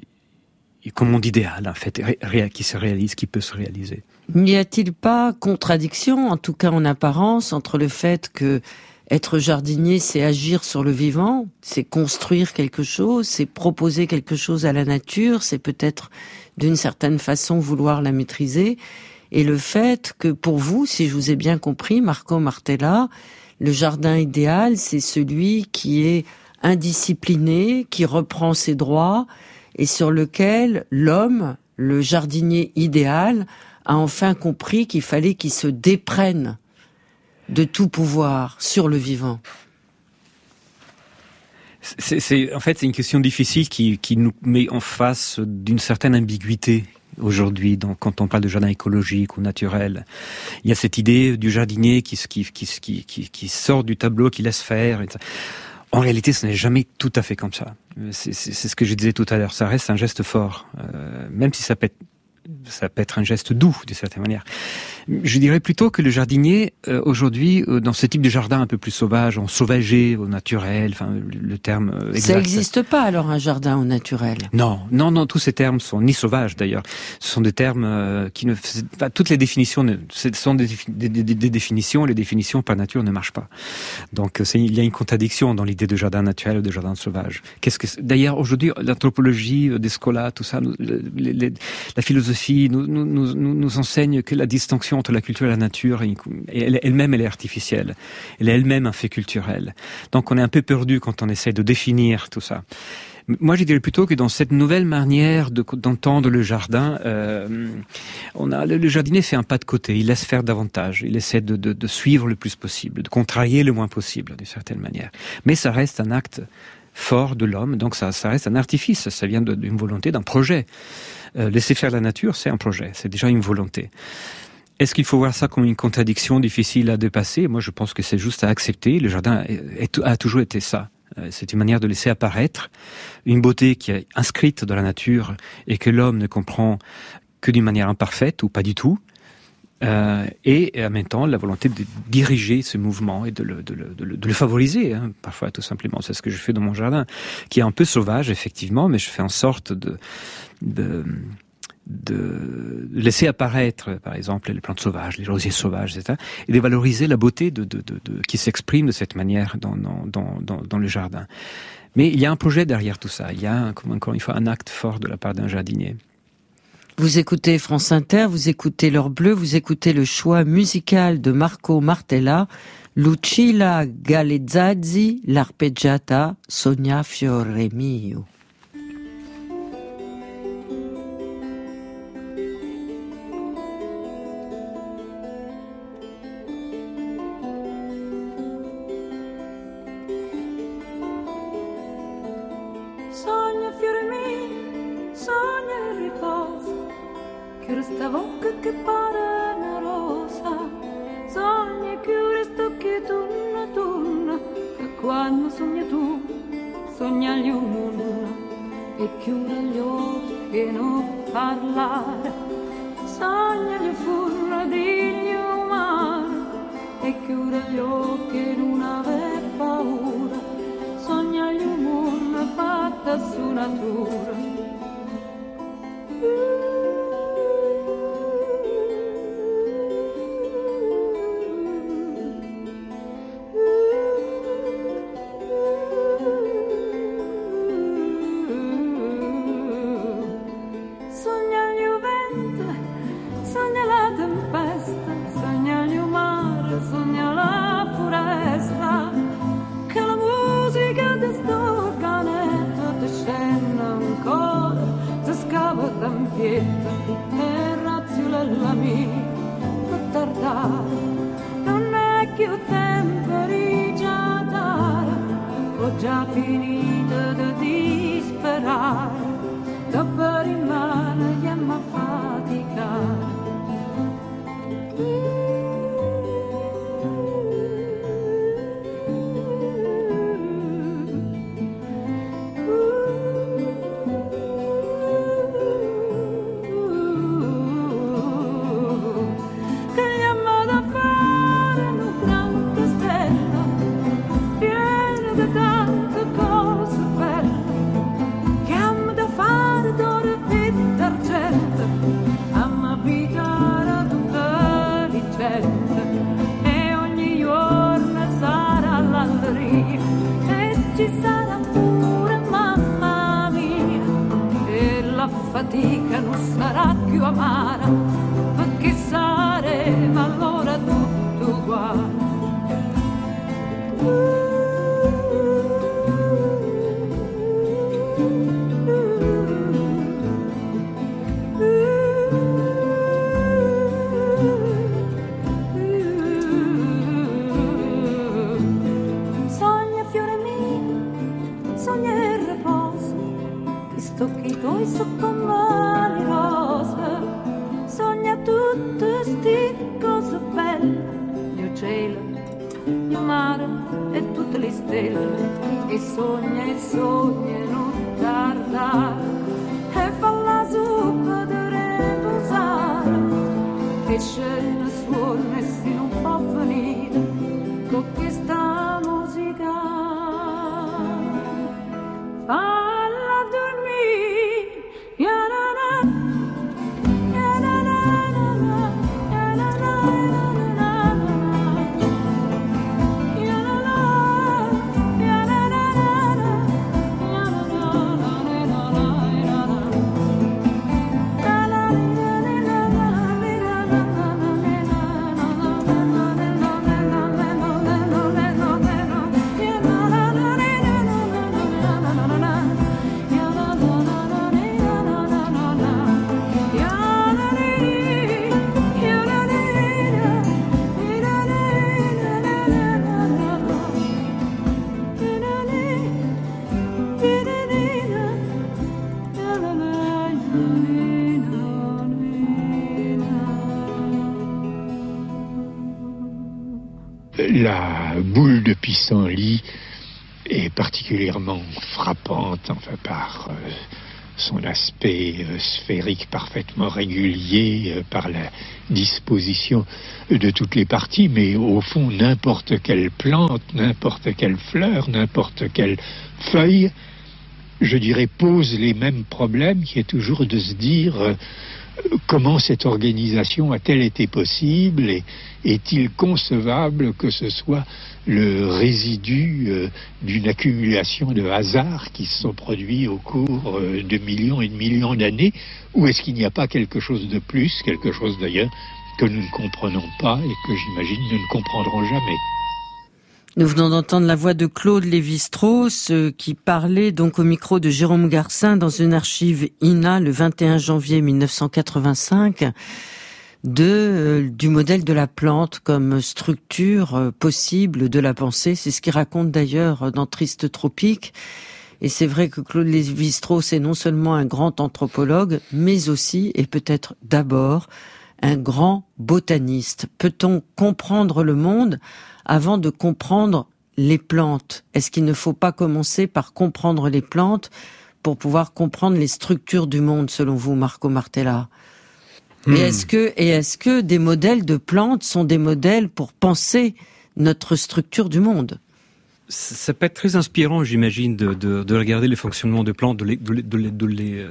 comme monde idéal en fait, ré, qui se réalise, qui peut se réaliser. N'y a-t-il pas contradiction, en tout cas en apparence, entre le fait que être jardinier, c'est agir sur le vivant, c'est construire quelque chose, c'est proposer quelque chose à la nature, c'est peut-être d'une certaine façon vouloir la maîtriser. Et le fait que pour vous, si je vous ai bien compris, Marco Martella, le jardin idéal, c'est celui qui est indiscipliné, qui reprend ses droits et sur lequel l'homme, le jardinier idéal, a enfin compris qu'il fallait qu'il se déprenne de tout pouvoir sur le vivant. C'est, c'est, en fait, c'est une question difficile qui, qui nous met en face d'une certaine ambiguïté aujourd'hui. Donc, quand on parle de jardin écologique ou naturel, il y a cette idée du jardinier qui, qui, qui, qui, qui, qui sort du tableau, qui laisse faire. Et en réalité, ce n'est jamais tout à fait comme ça. C'est, c'est, c'est ce que je disais tout à l'heure. Ça reste un geste fort, euh, même si ça peut être ça peut être un geste doux, d'une certaine manière. Je dirais plutôt que le jardinier, euh, aujourd'hui, euh, dans ce type de jardin un peu plus sauvage, en sauvager, au naturel, enfin, le, le terme euh, exact. Ça n'existe pas, alors, un jardin au naturel? Non, non, non, tous ces termes sont ni sauvages, d'ailleurs. Ce sont des termes euh, qui ne... Enfin, toutes les définitions ne, ce sont des, des, des, des définitions, les définitions par nature ne marchent pas. Donc, c'est, il y a une contradiction dans l'idée de jardin naturel ou de jardin sauvage. Qu'est-ce que... D'ailleurs, aujourd'hui, l'anthropologie, des scolas, tout ça, nous, les, les, la philosophie nous, nous, nous, nous enseigne que la distinction entre la culture et la nature, elle, elle-même, elle est artificielle. Elle est elle-même un fait culturel. Donc on est un peu perdu quand on essaie de définir tout ça. Moi, je dirais plutôt que dans cette nouvelle manière de, d'entendre le jardin, euh, on a, le jardinier fait un pas de côté, il laisse faire davantage, il essaie de, de, de suivre le plus possible, de contrarier le moins possible, d'une certaine manière. Mais ça reste un acte fort de l'homme, donc ça, ça reste un artifice, ça vient de, d'une volonté, d'un projet. Euh, laisser faire la nature, c'est un projet, c'est déjà une volonté. Est-ce qu'il faut voir ça comme une contradiction difficile à dépasser? Moi, je pense que c'est juste à accepter. Le jardin est, est, a toujours été ça. C'est une manière de laisser apparaître une beauté qui est inscrite dans la nature et que l'homme ne comprend que d'une manière imparfaite ou pas du tout. Euh, et en même temps, la volonté de diriger ce mouvement et de le, de le, de le, de le favoriser, hein, parfois tout simplement. C'est ce que je fais dans mon jardin, qui est un peu sauvage, effectivement, mais je fais en sorte de... de de laisser apparaître, par exemple, les plantes sauvages, les rosiers sauvages, et cetera, et de valoriser la beauté de, de, de, de, qui s'exprime de cette manière dans, dans, dans, dans le jardin. Mais il y a un projet derrière tout ça. Il y a, comme encore une fois, un acte fort de la part d'un jardinier. Vous écoutez France Inter, vous écoutez L'Heure Bleue, vous écoutez le choix musical de Marco Martella, Lucilla Galeazzi, l'arpeggiata Sogna fiore mio. Sogna fiore mio, sogna il riposo, che resta bocca che pare una rosa. Sogna che resta che torna, torna, che quando sogna tu, sogna gli uomini e chiude gli occhi e non parlare. Sogna gli furra di umani e chiude gli occhi e non avere paura. Sogna gli uomini fatta su natura. E razzolella mia, non tardare, non è più tempo di già dare, ho già finito di disperare, dopo rimane e mi faticare. Fatica non sarà più amara, perché saremo allora tutto uguale. Sogna fiore mio, sogna il riposo, che stocchi tuoi soccorsi. Tutte sti cose belle, il cielo, il mare e tutte le stelle, e sogna e sogna e non tardare, e fa la zuppa di riposare, che scena suona e si non può finire con questa musica. Falla dormire, ya-na-na. La boule de pissenlit est particulièrement frappante, enfin par euh, son aspect euh, sphérique parfaitement régulier, euh, par la disposition de toutes les parties, mais au fond n'importe quelle plante, n'importe quelle fleur, n'importe quelle feuille je dirais, pose les mêmes problèmes, qui est toujours de se dire euh, comment cette organisation a-t-elle été possible et est-il concevable que ce soit le résidu euh, d'une accumulation de hasards qui se sont produits au cours euh, de millions et de millions d'années, ou est-ce qu'il n'y a pas quelque chose de plus, quelque chose d'ailleurs que nous ne comprenons pas et que j'imagine nous ne comprendrons jamais. Nous venons d'entendre la voix de Claude Lévi-Strauss euh, qui parlait donc au micro de Jérôme Garcin dans une archive I N A le vingt et un janvier mille neuf cent quatre-vingt-cinq de euh, du modèle de la plante comme structure euh, possible de la pensée. C'est ce qu'il raconte d'ailleurs dans Triste Tropique. Et c'est vrai que Claude Lévi-Strauss est non seulement un grand anthropologue, mais aussi, et peut-être d'abord, un grand botaniste. Peut-on comprendre le monde avant de comprendre les plantes? Est-ce qu'il ne faut pas commencer par comprendre les plantes pour pouvoir comprendre les structures du monde, selon vous, Marco Martella? Hmm. Et est-ce que, et est-ce que des modèles de plantes sont des modèles pour penser notre structure du monde? Ça peut être très inspirant, j'imagine, de, de, de regarder le fonctionnement des plantes, de les, de les, de les, de les,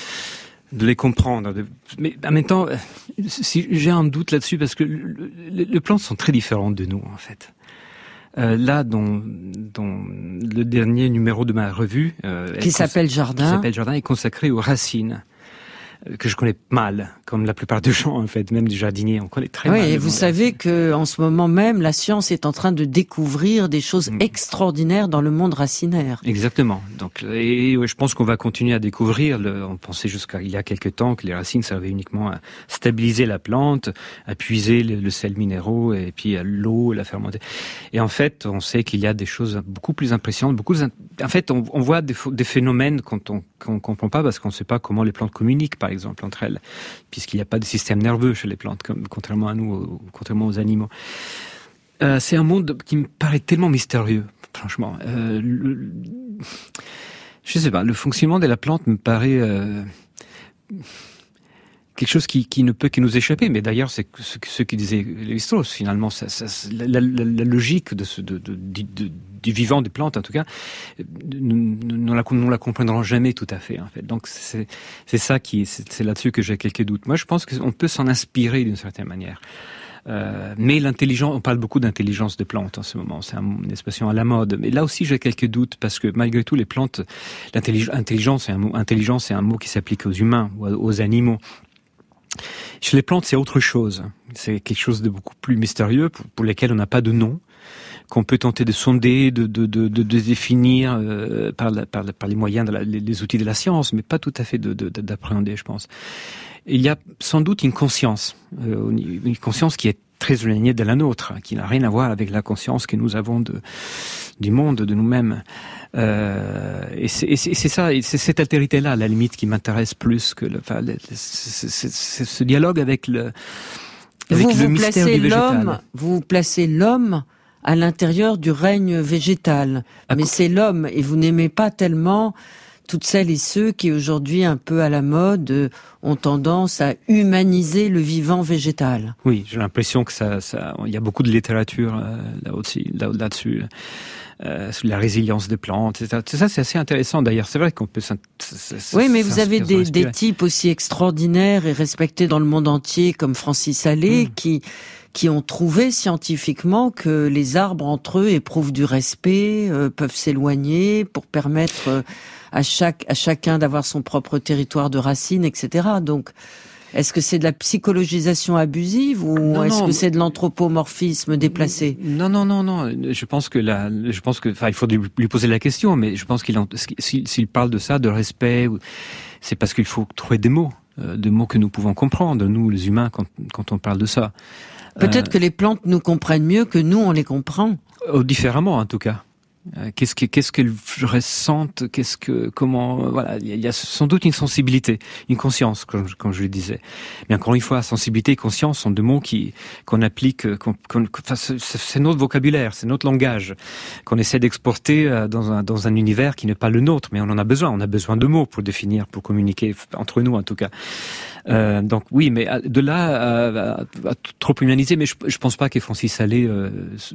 de les comprendre. Mais en même temps, si j'ai un doute là-dessus, parce que le, le, les plantes sont très différentes de nous, en fait. Euh, là, dans, dans le dernier numéro de ma revue, euh, qui s'appelle Jardin, qui s'appelle Jardin, est consacré aux racines, que je connais mal, comme la plupart des gens, en fait, même des jardiniers, on connaît très oui, mal. Oui, et vous savez que en ce moment même, la science est en train de découvrir des choses mmh. extraordinaires dans le monde racinaire. Exactement. Donc, et ouais, je pense qu'on va continuer à découvrir. Le, on pensait jusqu'à il y a quelques temps que les racines servaient uniquement à stabiliser la plante, à puiser le, le sel minéraux et puis à l'eau, la fermenter. Et en fait, on sait qu'il y a des choses beaucoup plus impressionnantes, beaucoup. En fait, on, on voit des, des phénomènes quand on qu'on comprend pas parce qu'on ne sait pas comment les plantes communiquent, par exemple, entre elles, puisqu'il n'y a pas de système nerveux chez les plantes, comme, contrairement à nous, aux, contrairement aux animaux. Euh, c'est un monde qui me paraît tellement mystérieux, franchement. Euh, le, je sais pas, le fonctionnement de la plante me paraît euh, quelque chose qui, qui ne peut que nous échapper. Mais d'ailleurs, c'est ce, ce que disait Lévi-Strauss, finalement, ça, ça, la, la, la logique de ce, de, de, de, de, du vivant des plantes, en tout cas, nous, nous, la, nous la comprendrons jamais tout à fait, en fait. Donc, c'est, c'est ça qui, c'est, c'est là-dessus que j'ai quelques doutes. Moi, je pense qu'on peut s'en inspirer d'une certaine manière. Euh, mais l'intelligence, on parle beaucoup d'intelligence de plantes en ce moment, c'est un, une expression à la mode. Mais là aussi, j'ai quelques doutes parce que malgré tout, les plantes, l'intelligence, c'est un mot, intelligence, c'est un mot qui s'applique aux humains ou aux animaux. Chez les plantes, c'est autre chose. C'est quelque chose de beaucoup plus mystérieux pour, pour lesquels on n'a pas de nom, qu'on peut tenter de sonder, de, de, de, de, de définir euh, par, la, par, la, par les moyens, de la, les, les outils de la science, mais pas tout à fait de, de, de, d'appréhender, je pense. Il y a sans doute une conscience, euh, une conscience qui est très éloignée de la nôtre, qui n'a rien à voir avec la conscience que nous avons de, du monde, de nous-mêmes. Euh, et, c'est, et, c'est, et c'est ça, et c'est cette altérité-là, à la limite, qui m'intéresse plus que le, enfin, le, c'est, c'est, c'est ce dialogue avec le, avec vous, le vous mystère placez du végétal. L'homme, vous placez l'homme à l'intérieur du règne végétal, à mais co- c'est l'homme, et vous n'aimez pas tellement toutes celles et ceux qui aujourd'hui, un peu à la mode, euh, ont tendance à humaniser le vivant végétal. Oui, j'ai l'impression que ça, ça, il y a beaucoup de littérature euh, là aussi, là, là-dessus, euh, sur la résilience des plantes, et cetera. Tout ça, c'est assez intéressant. D'ailleurs, c'est vrai qu'on peut. S'in- oui, mais vous avez des, des types aussi extraordinaires et respectés dans le monde entier, comme Francis Allais, mmh. qui qui ont trouvé scientifiquement que les arbres entre eux éprouvent du respect, euh, peuvent s'éloigner pour permettre euh, à chaque à chacun d'avoir son propre territoire de racines, et cetera. Donc, est-ce que c'est de la psychologisation abusive ou non, est-ce non, que c'est de l'anthropomorphisme déplacé? Non, non, non, non. Je pense que là, je pense que, enfin, il faut lui poser la question, mais je pense qu'il en, s'il, s'il parle de ça, de respect, c'est parce qu'il faut trouver des mots, euh, des mots que nous pouvons comprendre, nous, les humains, quand, quand on parle de ça. Peut-être euh, que les plantes nous comprennent mieux que nous, on les comprend. Oh, différemment, en tout cas. Euh, qu'est-ce que, qu'est-ce qu'elles ressentent, qu'est-ce que, comment, euh, voilà, il y, y a sans doute une sensibilité, une conscience, comme, comme je le disais. Mais encore une fois, sensibilité et conscience sont deux mots qui, qu'on applique, qu'on, qu'on, enfin, c'est, c'est notre vocabulaire, c'est notre langage, qu'on essaie d'exporter euh, dans un, dans un univers qui n'est pas le nôtre, mais on en a besoin, on a besoin de mots pour définir, pour communiquer, entre nous en tout cas. Euh, donc oui, mais de là à, à, à trop humaniser, mais je, je pense pas que Francis Allais euh,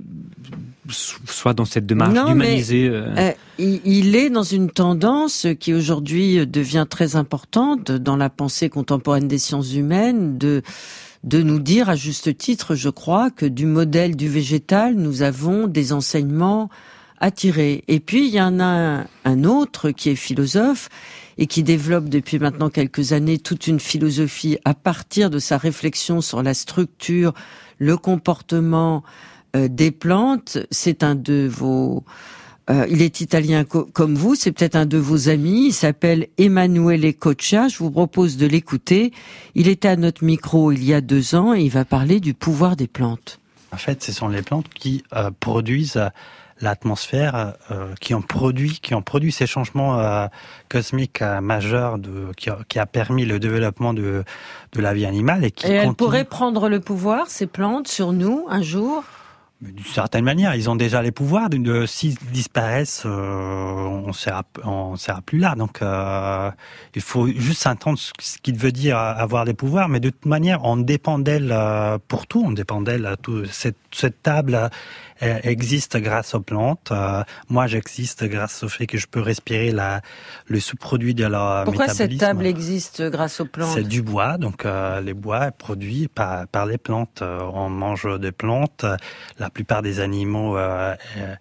soit dans cette démarche non, d'humaniser. Mais, euh... Euh, il, il est dans une tendance qui aujourd'hui devient très importante dans la pensée contemporaine des sciences humaines, de de nous dire à juste titre, je crois, que du modèle du végétal, nous avons des enseignements à tirer. Et puis il y en a un, un autre qui est philosophe et qui développe depuis maintenant quelques années toute une philosophie à partir de sa réflexion sur la structure, le comportement euh, des plantes. C'est un de vos... Euh, il est italien co- comme vous, c'est peut-être un de vos amis. Il s'appelle Emanuele Coccia. Je vous propose de l'écouter. Il était à notre micro il y a deux ans et il va parler du pouvoir des plantes. En fait, ce sont les plantes qui euh, produisent... Euh, l'atmosphère, euh, qui ont produit, qui ont produit ces changements euh, cosmiques euh, majeurs, de, qui, a, qui a permis le développement de de la vie animale et qui. Et elles continue... pourraient prendre le pouvoir, ces plantes, sur nous un jour. D'une certaine manière, ils ont déjà les pouvoirs. De, s'ils disparaissent, euh, on sera, on sera plus là. Donc, euh, il faut juste entendre ce qu'il veut dire avoir des pouvoirs. Mais de toute manière, on dépend d'elle euh, pour tout. On dépend d'elle. Tout. Cette, cette table euh, existe grâce aux plantes. Euh, moi, j'existe grâce au fait que je peux respirer la, le sous-produit de leur Pourquoi métabolisme. Cette table existe grâce aux plantes? C'est du bois. Donc, euh, les bois produits par, par les plantes. Euh, on mange des plantes. La La plupart des animaux, euh,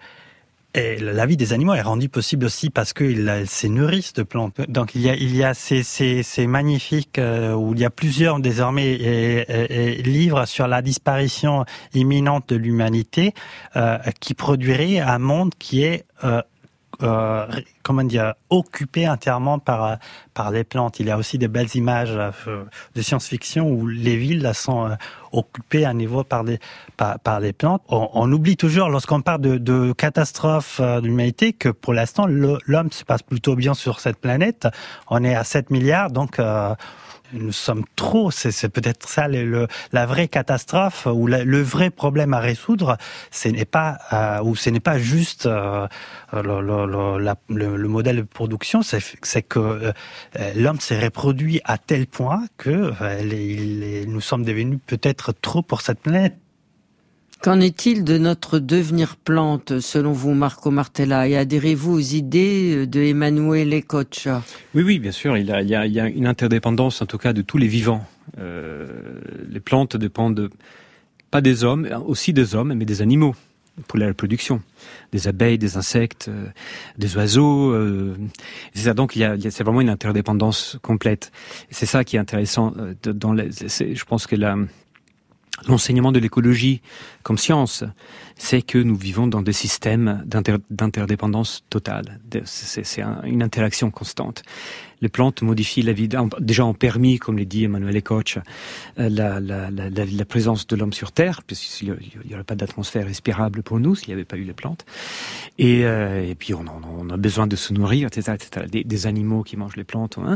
et la vie des animaux est rendue possible aussi parce qu'ils se nourrissent de plantes. Donc il y a, il y a ces, ces, ces magnifiques euh, où il y a plusieurs désormais et, et, et livres sur la disparition imminente de l'humanité euh, qui produirait un monde qui est euh, Euh, comment dire, occupé entièrement par par les plantes. Il y a aussi des belles images euh, de science-fiction où les villes là, sont euh, occupées à niveau par les par, par les plantes. On, on oublie toujours lorsqu'on parle de, de catastrophe euh, de l'humanité que pour l'instant le, l'homme se passe plutôt bien sur cette planète. On est à sept milliards, donc euh, nous sommes trop, c'est, c'est peut-être ça le, le, la vraie catastrophe ou la, le vrai problème à résoudre. Ce n'est pas euh, ou ce n'est pas juste euh, le, le, le, la, le, le modèle de production, c'est, c'est que euh, l'homme s'est reproduit à tel point que euh, les, les, nous sommes devenus peut-être trop pour cette planète. Qu'en est-il de notre devenir plante, selon vous, Marco Martella, et adhérez-vous aux idées de Emanuele Coccia? Oui, oui, bien sûr. Il y a, il y a, il y a une interdépendance, en tout cas, de tous les vivants. Euh, les plantes dépendent pas des hommes, aussi des hommes, mais des animaux pour la reproduction, des abeilles, des insectes, euh, des oiseaux. Euh, c'est ça. Donc, il y, a, il y a, c'est vraiment une interdépendance complète. Et c'est ça qui est intéressant. Euh, dans les, c'est, je pense que la L'enseignement de l'écologie comme science, c'est que nous vivons dans des systèmes d'inter, d'interdépendance totale. C'est, c'est un, une interaction constante. Les plantes modifient la vie, déjà ont permis, comme l'a dit Emanuele Coccia, la, la, la, la, la présence de l'homme sur Terre, puisqu'il n'y aurait pas d'atmosphère respirable pour nous s'il n'y avait pas eu les plantes. Et, euh, et puis on, on a besoin de se nourrir, et cetera, et cetera. Des, des animaux qui mangent les plantes. Hein.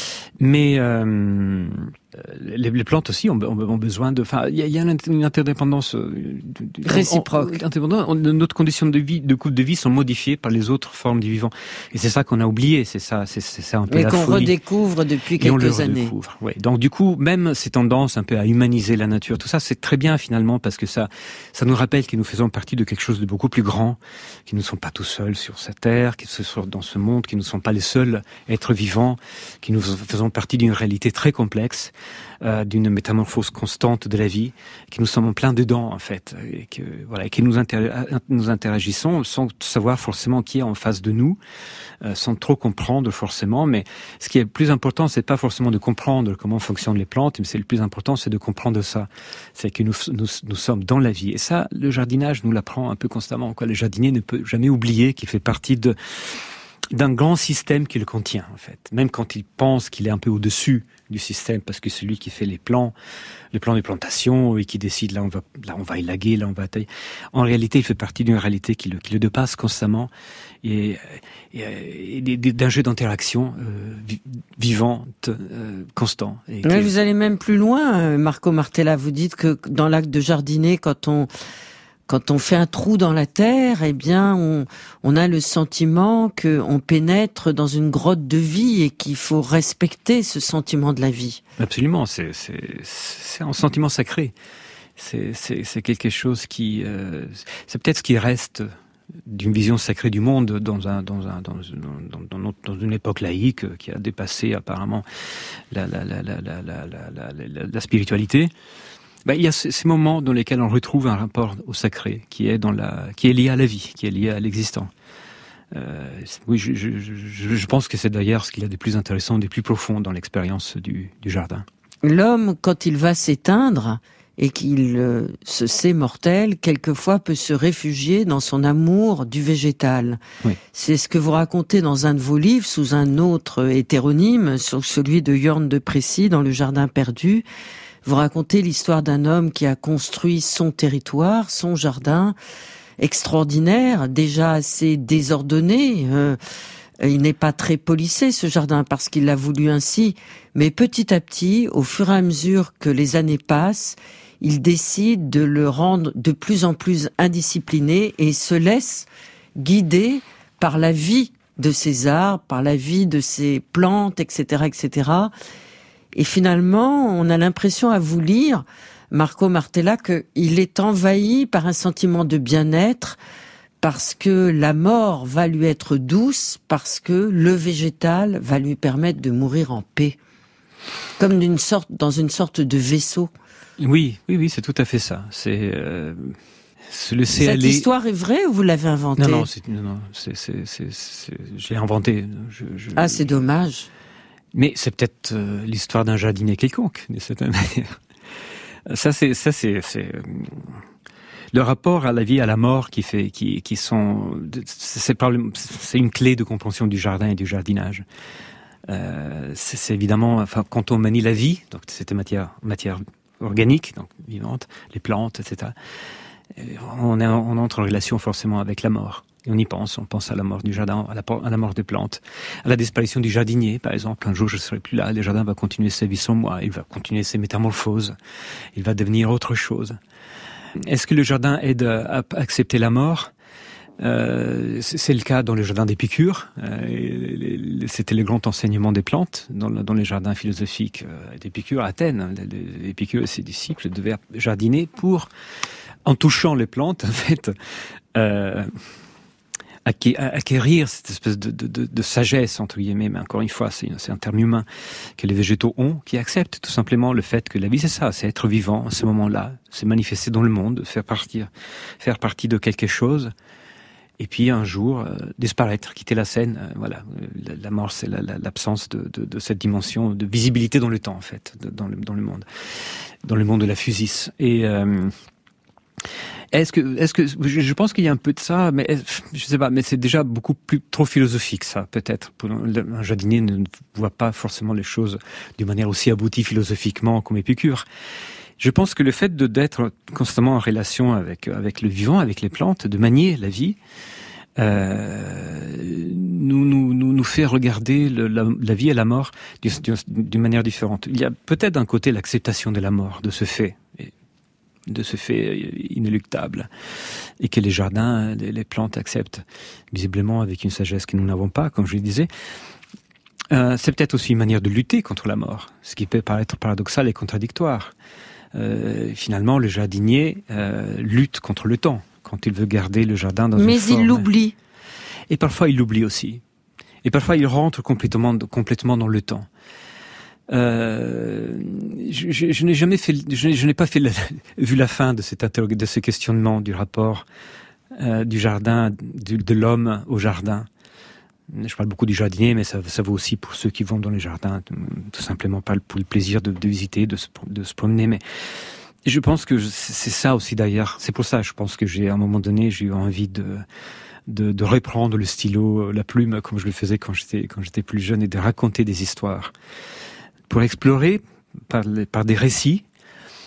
Mais euh, les, les plantes aussi ont, ont besoin de... Enfin, il y a, y a une interdépendance réciproque. On, on, notre conditions de vie, de couple de vie sont modifiées par les autres formes du vivant. Et c'est ça qu'on a oublié. C'est ça, c'est, c'est ça un peu et la qu'on folie. redécouvre depuis quelques et on le années. Redécouvre, ouais. Donc du coup, même ces tendances un peu à humaniser la nature, tout ça, c'est très bien finalement parce que ça, ça nous rappelle que nous faisons partie de quelque chose de beaucoup plus grand, qu'ils ne sont pas tout seuls sur cette terre, qu'ils sont dans ce monde, qu'ils ne sont pas les seuls êtres vivants, que nous faisons partie d'une réalité très complexe, euh, d'une métamorphose constante de la vie, que nous sommes en plein dedans en fait, et que voilà, et que nous, inter- nous interagissons sans savoir forcément qui est en face de nous, euh, sans trop comprendre forcément. Mais ce qui est le plus important, c'est pas forcément de comprendre comment fonctionnent les plantes, mais c'est le plus important, c'est de comprendre ça. C'est que nous, nous, nous sommes dans la vie. Et ça, le jardinage nous l'apprend un peu constamment. Quoi. Le jardinier ne peut jamais oublier qu'il fait partie de d'un grand système qui le contient, en fait. Même quand il pense qu'il est un peu au-dessus du système, parce que c'est lui qui fait les plans, les plans de plantation, et qui décide là on va, là on va élaguer, là on va tailler. En réalité, il fait partie d'une réalité qui le, qui le dépasse constamment, et, et, et d'un jeu d'interaction euh, vivante, euh, constant. Et Mais que... vous allez même plus loin, Marco Martella. Vous dites que dans l'acte de jardiner, quand on Quand on fait un trou dans la terre, eh bien, on, on a le sentiment qu'on pénètre dans une grotte de vie et qu'il faut respecter ce sentiment de la vie. Absolument, c'est, c'est, c'est un sentiment sacré. C'est, c'est, c'est quelque chose qui, euh, c'est peut-être ce qui reste d'une vision sacrée du monde dans un, dans un, dans, dans, dans, dans une époque laïque qui a dépassé apparemment la, la, la, la, la, la, la, la, la spiritualité. Ben, il y a ces moments dans lesquels on retrouve un rapport au sacré qui est dans la, qui est lié à la vie, qui est lié à l'existant. Euh, oui, je, je, je, je pense que c'est d'ailleurs ce qu'il y a de plus intéressant, de plus profond dans l'expérience du, du jardin. L'homme, quand il va s'éteindre et qu'il euh, se sait mortel, quelquefois peut se réfugier dans son amour du végétal. Oui. C'est ce que vous racontez dans un de vos livres, sous un autre hétéronyme, sur celui de Jorn de Précy, dans Le Jardin perdu. Vous racontez l'histoire d'un homme qui a construit son territoire, son jardin, extraordinaire, déjà assez désordonné. Euh, il n'est pas très policé, ce jardin, parce qu'il l'a voulu ainsi. Mais petit à petit, au fur et à mesure que les années passent, il décide de le rendre de plus en plus indiscipliné et se laisse guider par la vie de ses arbres, par la vie de ses plantes, et cetera, et cetera. Et finalement, on a l'impression à vous lire, Marco Martella, qu'il est envahi par un sentiment de bien-être, parce que la mort va lui être douce, parce que le végétal va lui permettre de mourir en paix. Comme d'une sorte, dans une sorte de vaisseau. Oui, oui, oui, c'est tout à fait ça. C'est euh, se laisser Cette aller. Cette histoire est vraie ou vous l'avez inventée ? Non, non, c'est, non, non, c'est, c'est, c'est, c'est, je l'ai inventée. Je, je, ah, c'est dommage. Mais c'est peut-être euh, l'histoire d'un jardinier quelconque, d'une certaine manière. Ça, c'est, ça, c'est, c'est le rapport à la vie, à la mort, qui fait, qui, qui sont, c'est, c'est une clé de compréhension du jardin et du jardinage. Euh, c'est, c'est évidemment, enfin, quand on manie la vie, donc c'était matière, matière organique, donc vivante, les plantes, et cetera. On, est, on entre en relation forcément avec la mort. Et on y pense, on pense à la mort du jardin, à la, à la mort des plantes, à la disparition du jardinier, par exemple. Un jour, je ne serai plus là, le jardin va continuer sa vie sans moi, il va continuer ses métamorphoses, il va devenir autre chose. Est-ce que le jardin aide à, à accepter la mort ? Euh, c'est le cas dans le jardin d'Épicure. Euh, c'était le grand enseignement des plantes dans, dans les jardins philosophiques d'Épicure à Athènes. Épicure et ses disciples devaient jardiner pour, en touchant les plantes, en fait, euh, acquérir cette espèce de, de, de, de sagesse, entre guillemets, mais encore une fois, c'est, c'est un terme humain que les végétaux ont, qui acceptent tout simplement le fait que la vie, c'est ça, c'est être vivant à ce moment-là, c'est manifester dans le monde, faire partie, faire partie de quelque chose, et puis un jour, euh, disparaître, quitter la scène. Euh, voilà, la, la mort, c'est la, la, l'absence de, de, de cette dimension de visibilité dans le temps, en fait, de, dans, le, dans le monde, dans le monde de la physis. Et... Euh, Est-ce que, est-ce que, je pense qu'il y a un peu de ça, mais je sais pas, mais c'est déjà beaucoup plus trop philosophique, ça, peut-être. Un jardinier ne voit pas forcément les choses d'une manière aussi aboutie philosophiquement comme Épicure. Je pense que le fait de, d'être constamment en relation avec, avec le vivant, avec les plantes, de manier la vie, euh, nous, nous, nous, nous fait regarder le, la, la vie et la mort d'une, d'une manière différente. Il y a peut-être d'un côté l'acceptation de la mort, de ce fait. Et, de ce fait inéluctable, et que les jardins, les, les plantes acceptent, visiblement avec une sagesse que nous n'avons pas, comme je le disais. Euh, c'est peut-être aussi une manière de lutter contre la mort, ce qui peut paraître paradoxal et contradictoire. Euh, finalement, le jardinier euh, lutte contre le temps, quand il veut garder le jardin dans Mais une forme. Mais il l'oublie. Et parfois, il l'oublie aussi. Et parfois, il rentre complètement, complètement dans le temps. Euh, je, je, je n'ai jamais fait, je, je n'ai pas fait la, vu la fin de cet interrog- de ce questionnement du rapport euh, du jardin, du, de l'homme au jardin. Je parle beaucoup du jardinier, mais ça, ça vaut aussi pour ceux qui vont dans les jardins, tout simplement pas pour le plaisir de, de visiter, de se, de se promener. Mais je pense que c'est ça aussi d'ailleurs. C'est pour ça, je pense que j'ai à un moment donné, j'ai eu envie de De, de reprendre le stylo, la plume, comme je le faisais quand j'étais quand j'étais plus jeune, et de raconter des histoires, pour explorer par, les, par des récits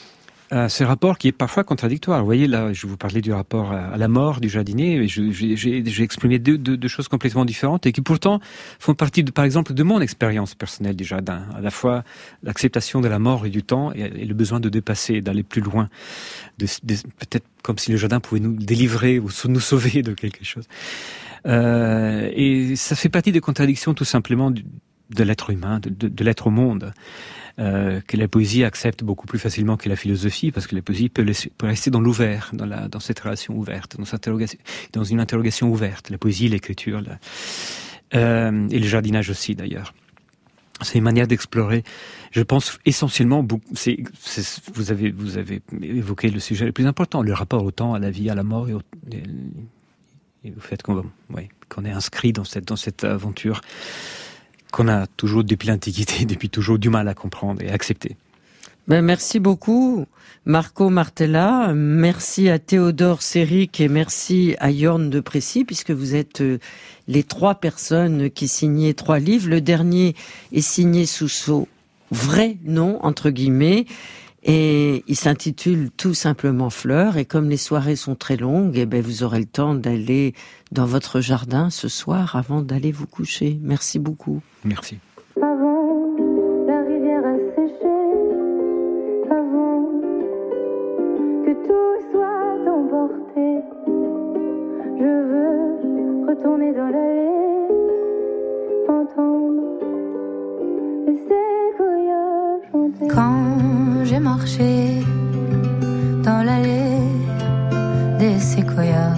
Euh, ce rapport qui est parfois contradictoire. Vous voyez, là, je vous parlais du rapport à la mort du jardinier, et je, j'ai, j'ai exprimé deux, deux, deux choses complètement différentes et qui pourtant font partie, de, par exemple, de mon expérience personnelle du jardin. À la fois l'acceptation de la mort et du temps et, et le besoin de dépasser, d'aller plus loin. De, de, peut-être comme si le jardin pouvait nous délivrer ou nous sauver de quelque chose. Euh, et ça fait partie des contradictions tout simplement du, de l'être humain, de, de, de l'être au monde. Euh, que la poésie accepte beaucoup plus facilement que la philosophie, parce que la poésie peut, laisser, peut rester dans l'ouvert, dans, la, dans cette relation ouverte, dans, cette interrogation, dans une interrogation ouverte. La poésie, l'écriture, la, euh, et le jardinage aussi d'ailleurs. C'est une manière d'explorer, je pense essentiellement, c'est, c'est, vous, avez, vous avez évoqué le sujet le plus important, le rapport au temps, à la vie, à la mort, et au, et, et au fait qu'on, ouais, qu'on est inscrit dans cette, dans cette aventure qu'on a toujours, depuis l'Antiquité, depuis toujours, du mal à comprendre et à accepter. Ben, merci beaucoup, Marco Martella. Merci à Théodore Séric et merci à Jorn de Précy, puisque vous êtes les trois personnes qui signaient trois livres. Le dernier est signé sous son vrai nom, entre guillemets, et il s'intitule tout simplement Fleurs. Et comme les soirées sont très longues, eh ben, vous aurez le temps d'aller dans votre jardin ce soir avant d'aller vous coucher. Merci beaucoup. Merci. Avant, la rivière a séché, avant que tout soit emporté, je veux retourner dans l'allée, entendre les séquoias chanter. Quand j'ai marché dans l'allée des séquoias,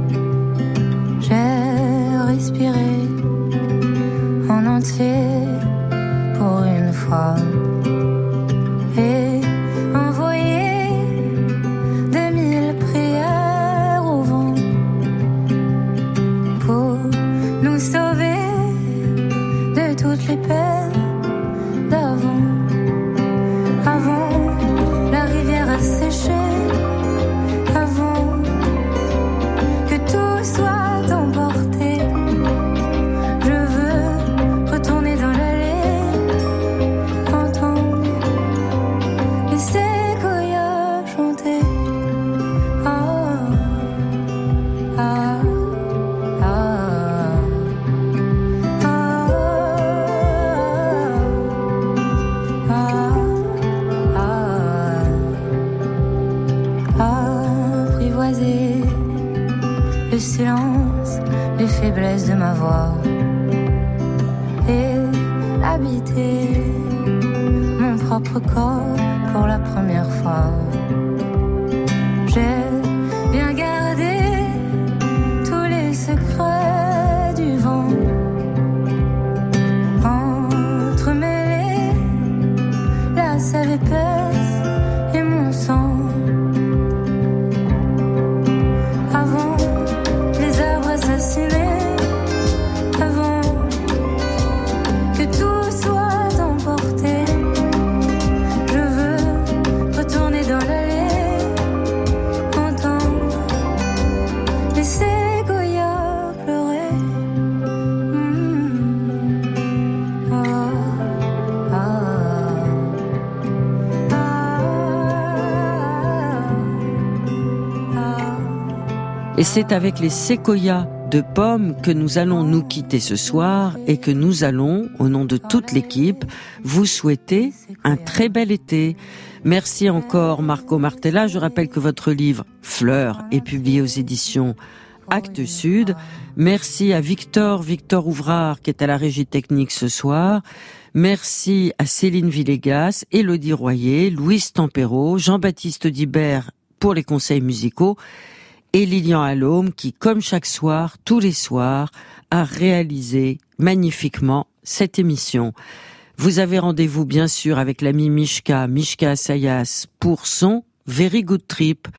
j'ai respiré en entier pour une fois et envoyé des mille prières au vent pour nous sauver de toutes les peines d'avant. Avant, la rivière a séché, avant que tout soit emporté. Je veux retourner dans l'allée, entendre les séquoias chanter. Ah, ah, ah, ah, ah, ah, apprivoiser le silence, les faiblesses de ma voix et habiter mon propre corps pour la première fois. J'ai bien gardé tous les secrets du vent, entremêlé la sève épaisse et mon sang. Avant les arbres assassinés, avant que tout soit emporté, je veux retourner dans l'allée, entendre les séquoias pleurer. Mmh. Ah, ah, ah, ah. Et c'est avec les séquoias de pommes que nous allons nous quitter ce soir et que nous allons, au nom de toute l'équipe, vous souhaiter un très bel été. Merci encore Marco Martella. Je rappelle que votre livre Fleurs est publié aux éditions Actes Sud. Merci à Victor, Victor Ouvrard qui est à la régie technique ce soir. Merci à Céline Villegas, Élodie Royer, Louise Tempero, Jean-Baptiste Dibert pour les conseils musicaux et Lilian Allôme qui, comme chaque soir, tous les soirs, a réalisé magnifiquement cette émission. Vous avez rendez-vous bien sûr avec l'ami Mishka, Mishka Assayas pour son Very Good Trip.